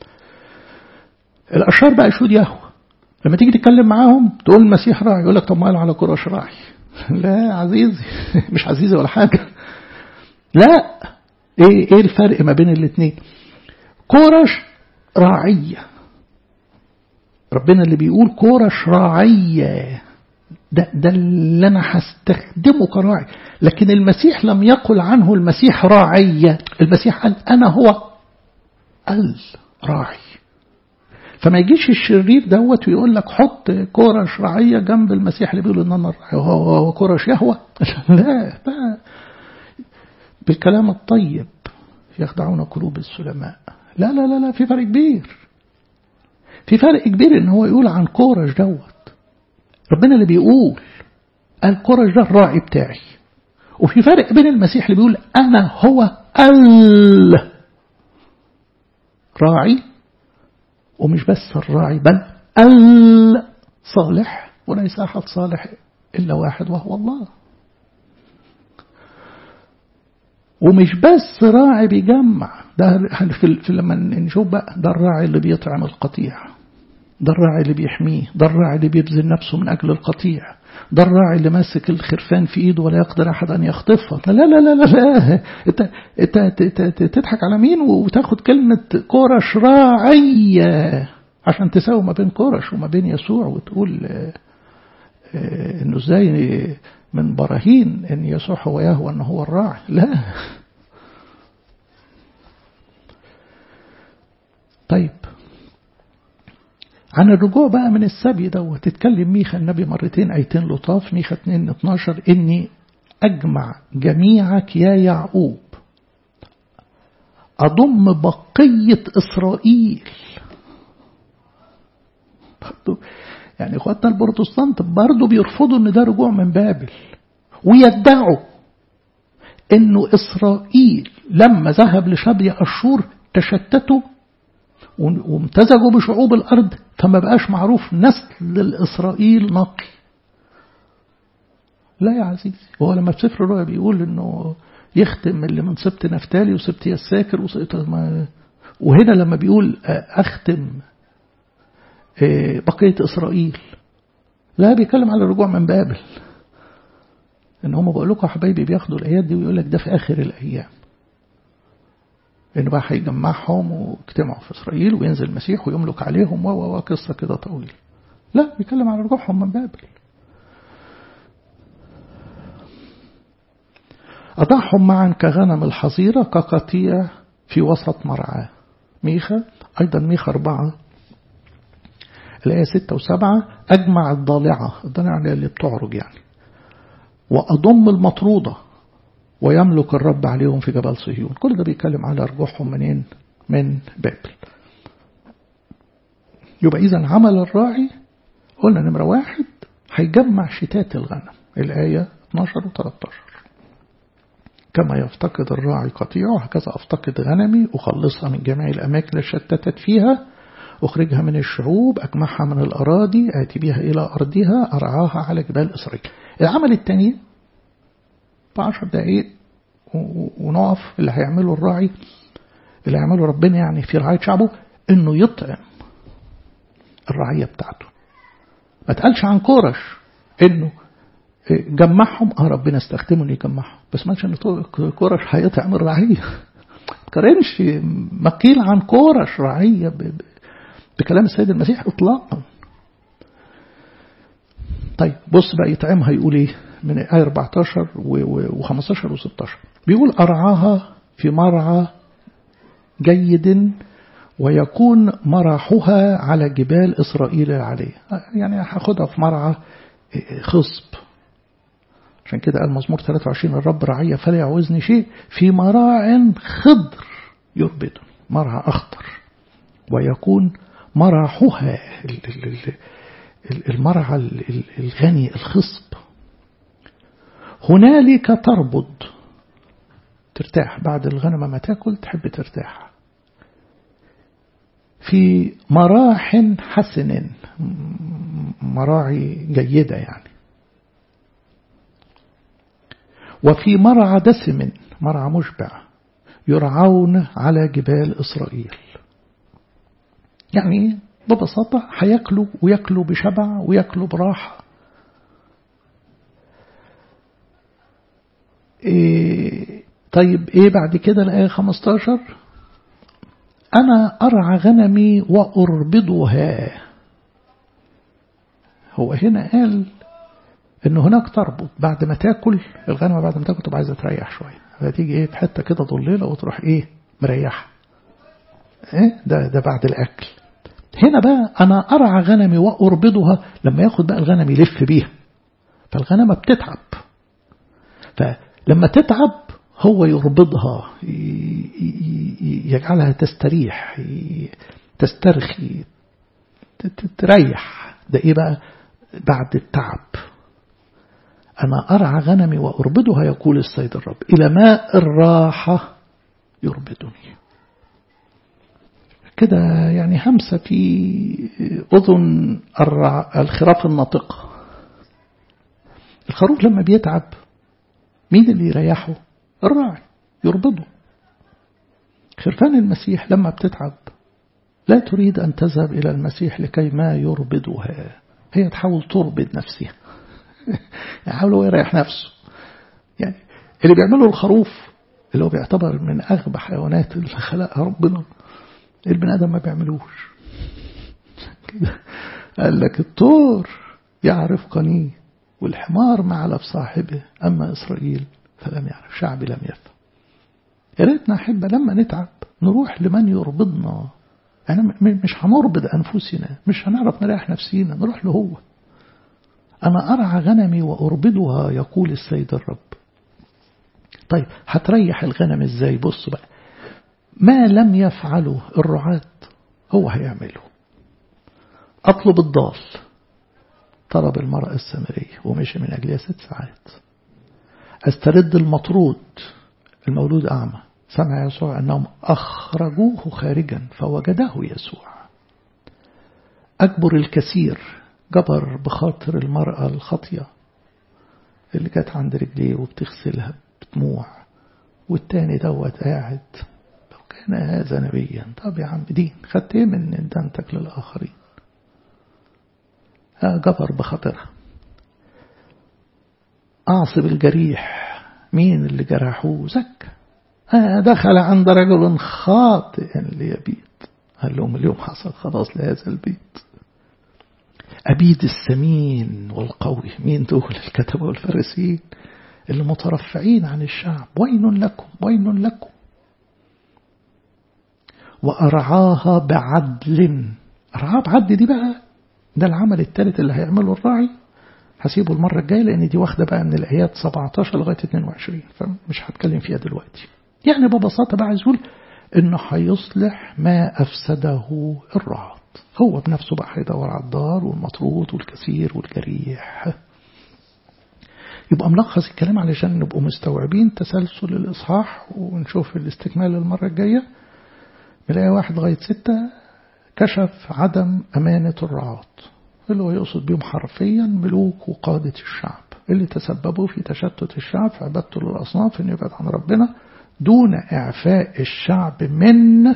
الأشرار بقى شهود يهوه، لما تيجي تتكلم معاهم تقول المسيح راعي، يقول لك طب ما قالوا على كورش راعي. لا عزيزي، مش عزيزي ولا حاجة. لا، ايه الفرق ما بين الاثنين؟ كورش راعية، ربنا اللي بيقول كورش راعية، ده اللي أنا هستخدمه كراعي. لكن المسيح لم يقل عنه المسيح راعية، المسيح قال أنا هو الراعي. فما يجيش الشرير دوت ويقول لك حط كورش راعية جنب المسيح اللي بيقول إن أنا الراعي، هو كورش يهوه. لا، بالكلام الطيب يخدعون قلوب السلماء. لا لا لا لا، في فرق كبير. في فرق كبير إن هو يقول عن كورش دوت ربنا اللي بيقول قال كورش ده الراعي بتاعي، وفي فرق بين المسيح اللي بيقول أنا هو الراعي، ومش بس الراعي بل الصالح، وليس أحد صالح إلا واحد وهو الله. ومش بس راعي بيجمع، ده لما نشوف بقى، ده الراعي اللي بيطعم القطيع، ده الراعي اللي بيحميه، ده الراعي اللي بيبذل نفسه من أجل القطيع، ده الراعي اللي ماسك الخرفان في إيده ولا يقدر أحد أن يخطفها. لا لا لا لا لا، أنت تضحك على مين وتاخد كلمة كورش راعية عشان تساوي ما بين كورش وما بين يسوع، وتقول إنه إزاي من براهين إن يسوع هو يهوه أنه هو الراعي. لا. طيب، عن الرجوع بقى من السبي دوت تتكلم ميخا النبي مرتين، آيتين لطاف. ميخا 2:12 إني أجمع جميعك يا يعقوب، أضم بقية إسرائيل. برضو يعني إخواتنا البروتستانت برضو بيرفضوا إن ده رجوع من بابل، ويدعوا إنه إسرائيل لما ذهب لشبي أشور تشتتوا وامتزجوا بشعوب الأرض، فما بقاش معروف نسل الإسرائيل نقي. لا يا عزيزي، هو لما في سفر الرؤيا بيقول إنه يختم اللي من سبط نفتالي وسبط يساكر وهنا لما بيقول أختم بقية إسرائيل، لا بيتكلم على الرجوع من بابل. إن هم بقول لكم حبايبي بياخدوا الآيات دي ويقول لك ده في آخر الأيام، إنه بقى هيجمعهم واجتمعوا في إسرائيل وينزل المسيح ويملك عليهم وقصة كده طويلة. لا، بيتكلم على رجوعهم من بابل. أضعهم معا كغنم الحظيرة كقطيع في وسط مرعاه. ميخا أيضا ميخا 4 الآية 6 و7 أجمع الضالعة اللي بتعرج يعني، وأضم المطرودة ويملك الرب عليهم في جبل صهيون. كل ده بيتكلم على رجوعهم منين؟ من بابل. يبقى إذن عمل الراعي قلنا نمرة 1 هيجمع شتات الغنم، الآية 12 و13. كما يفتقد الراعي قطيعه هكذا أفتقد غنمي، أخلصها من جميع الأماكن التي شتتت فيها، أخرجها من الشعوب، أجمعها من الأراضي، آتي بها إلى أرضها، أرعاها على جبال إسرائيل. العمل الثاني ب10 دقائق ونقف. اللي هيعمله الراعي، اللي هيعمله ربنا يعني في رعاية شعبه، إنه يطعم الرعية بتاعته. ما تقالش عن كورش إنه جمعهم، ربنا استخدمه إنه يجمعهم، بس ما قالش إن كورش هيطعم الرعية. ما تقارنش ما قيل عن كورش رعية بكلام السيد المسيح إطلاقا. طيب بص بقى يطعمها يقول إيه من آية 14 و15 و16. بيقول أرعاها في مرعى جيد، ويكون مرحها على جبال إسرائيل العليا. يعني هاخدها في مرعى خصب. عشان كده قال مزمور 23 الرب رعية فلا يعوزني شيء، في مراع خضر يربدني. مرعى أخضر، ويكون مرحها المرعى الغني الخصب. هنالك تربض، ترتاح بعد الغنم ما تاكل تحب ترتاح. في مراح حسن، مراعي جيدة يعني. وفي مرعى دسم، مرعى مشبع، يرعون على جبال إسرائيل. يعني ببساطة هياكلوا وياكلوا بشبع وياكلوا براحة. طيب ايه بعد كده الآية 15؟ أنا أرعى غنمي وأربضها. هو هنا قال إن هناك تربط بعد ما تاكل الغنمة، بعد ما تاكل تبقى عايزة تريح شوية، فتيجي ايه في حتة كده ضليلة وتروح ايه مريحة. ده بعد الأكل. هنا بقى أنا أرعى غنمي وأربضها، لما ياخد بقى الغنم يلف بيها، فالغنمة بتتعب، فلما تتعب هو يربضها، يجعلها تستريح، تسترخي، تريح. ده ايه بقى بعد التعب؟ أنا أرعى غنمي وأربضها يقول السيد الرب، إلى ماء الراحة يربضني. كده يعني همسة في أذن الخراف الناطقة. الخروف لما بيتعب مين اللي يريحه؟ الراعي يربضه. خرفان المسيح لما بتتعب لا تريد أن تذهب إلى المسيح لكي ما يربضها، هي تحاول تربض نفسها. يحاول هو يريح نفسه. يعني اللي بيعمله الخروف اللي هو بيعتبر من أغبى حيوانات اللي خلقها ربنا، البني آدم ما بيعملوش كده. قال لك الطور يعرف قنيه والحمار ما على بصاحبه، أما إسرائيل فلم يعرف، شعبي لم يفهم. يا ريتنا أحب لما نتعب نروح لمن يربضنا. يعني مش هنربض أنفسنا، مش هنعرف نريح نفسينا، نروح له هو. أنا أرعى غنمي وأربضها يقول السيد الرب. طيب هتريح الغنم إزاي؟ بص بقى، ما لم يفعله الرعاة هو هيعمله. أطلب الضال، طلب المرأة السامرية ومشي من أجلها 6 ساعات. أسترد المطرود، المولود أعمى، سمع يسوع أنهم أخرجوه خارجا فوجده يسوع. أكبر الكثير، جبر بخاطر المرأة الخاطية اللي كانت عند رجليه وبتغسلها بدموع، والتاني دوت قاعد لو كان هذا نبيا. طب يا عم دين خدت ايه من دانتك للآخرين؟ جبر بخاطرها. أعصب الجريح، مين اللي جرحوه؟ زكى. دخل عند رجل خاطئ ليبيت، قال لهم اليوم حصل خلاص لهذا البيت. أبيد السمين والقوي، مين دول؟ الكتبة والفارسيين اللي مترفعين عن الشعب. ويل لكم ويل لكم. وأرعاها بعدل. أرعاها بعدل دي بقى ده العمل الثالث اللي هيعمله الراعي. هسيبه المرة الجاية لأن دي واخدة بقى من الآيات 17 لغاية 22، فمش هتكلم فيها دلوقتي. يعني ببساطة بقى عايز يقول إنه هيصلح ما أفسده الرعاة. هو بنفسه بقى هيدور على الدار والمطرود والكثير والجريح. يبقى ملخص الكلام علشان نبقوا مستوعبين تسلسل الإصحاح ونشوف الاستكمال المرة الجاية. من الآية 1 لغاية 6 كشف عدم أمانة الرعاة، اللي هو يقصد بهم حرفيا ملوك وقادة الشعب اللي تسببوا في تشتت الشعب في عبادته للأصنام، إنه يبعد عن ربنا دون إعفاء الشعب من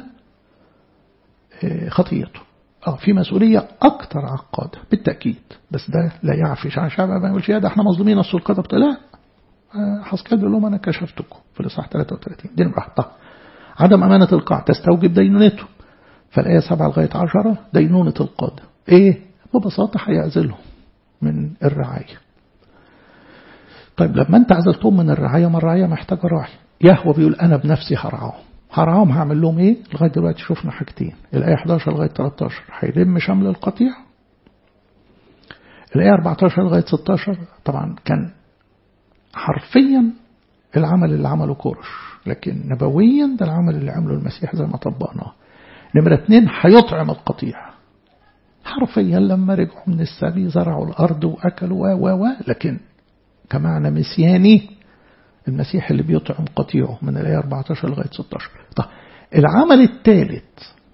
خطيئته. في مسؤولية أكتر على القادة بالتأكيد، بس ده لا يعفي عن الشعب. ما يقولش ده احنا مظلومين أصل القادة لا، حسكال بيقول لهم أنا كشفتكم في الإصحاح 33 دي براحتها. عدم أمانة القاع تستوجب دينونته، فالآية 7 لغاية 10 دينونة القادة ببساطة هيعزلهم من الرعاية. طيب لما انت عزلتهم من الرعاية، ما الرعاية محتاجة راعي. يهوه بيقول أنا بنفسي هرعاهم هعمل لهم لغاية دلوقتي شفنا حاجتين. الآية 11 لغاية 13 هيلم شمل القطيع. الآية 14 لغاية 16 طبعا كان حرفيا العمل اللي عمله كورش، لكن نبويا ده العمل اللي عمله المسيح زي ما طبقناه. نمرة 2 هيطعم القطيع حرفيا لما رجعوا من السبي زرعوا الأرض وأكلوا لكن كمعنى مسياني المسيح اللي بيطعم قطيعه من الآية 14 لغاية 16. طيب العمل الثالث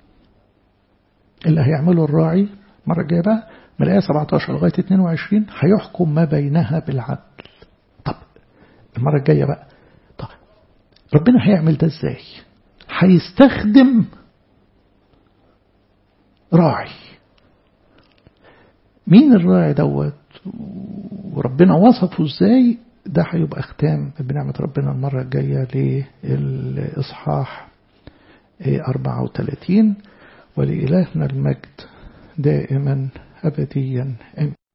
اللي هيعمله الراعي مرة الجاية بقى من الآية 17 لغاية 22 هيحكم ما بينها بالعدل. طب المرة الجاية بقى طب ربنا هيعمل ده ازاي؟ هيستخدم راعي. مين الراعي دوت وربنا وصفه ازاي؟ ده هيبقى ختام بنعمة ربنا المرة الجاية للإصحاح 34. ولإلهنا المجد دائما أبديا آمين.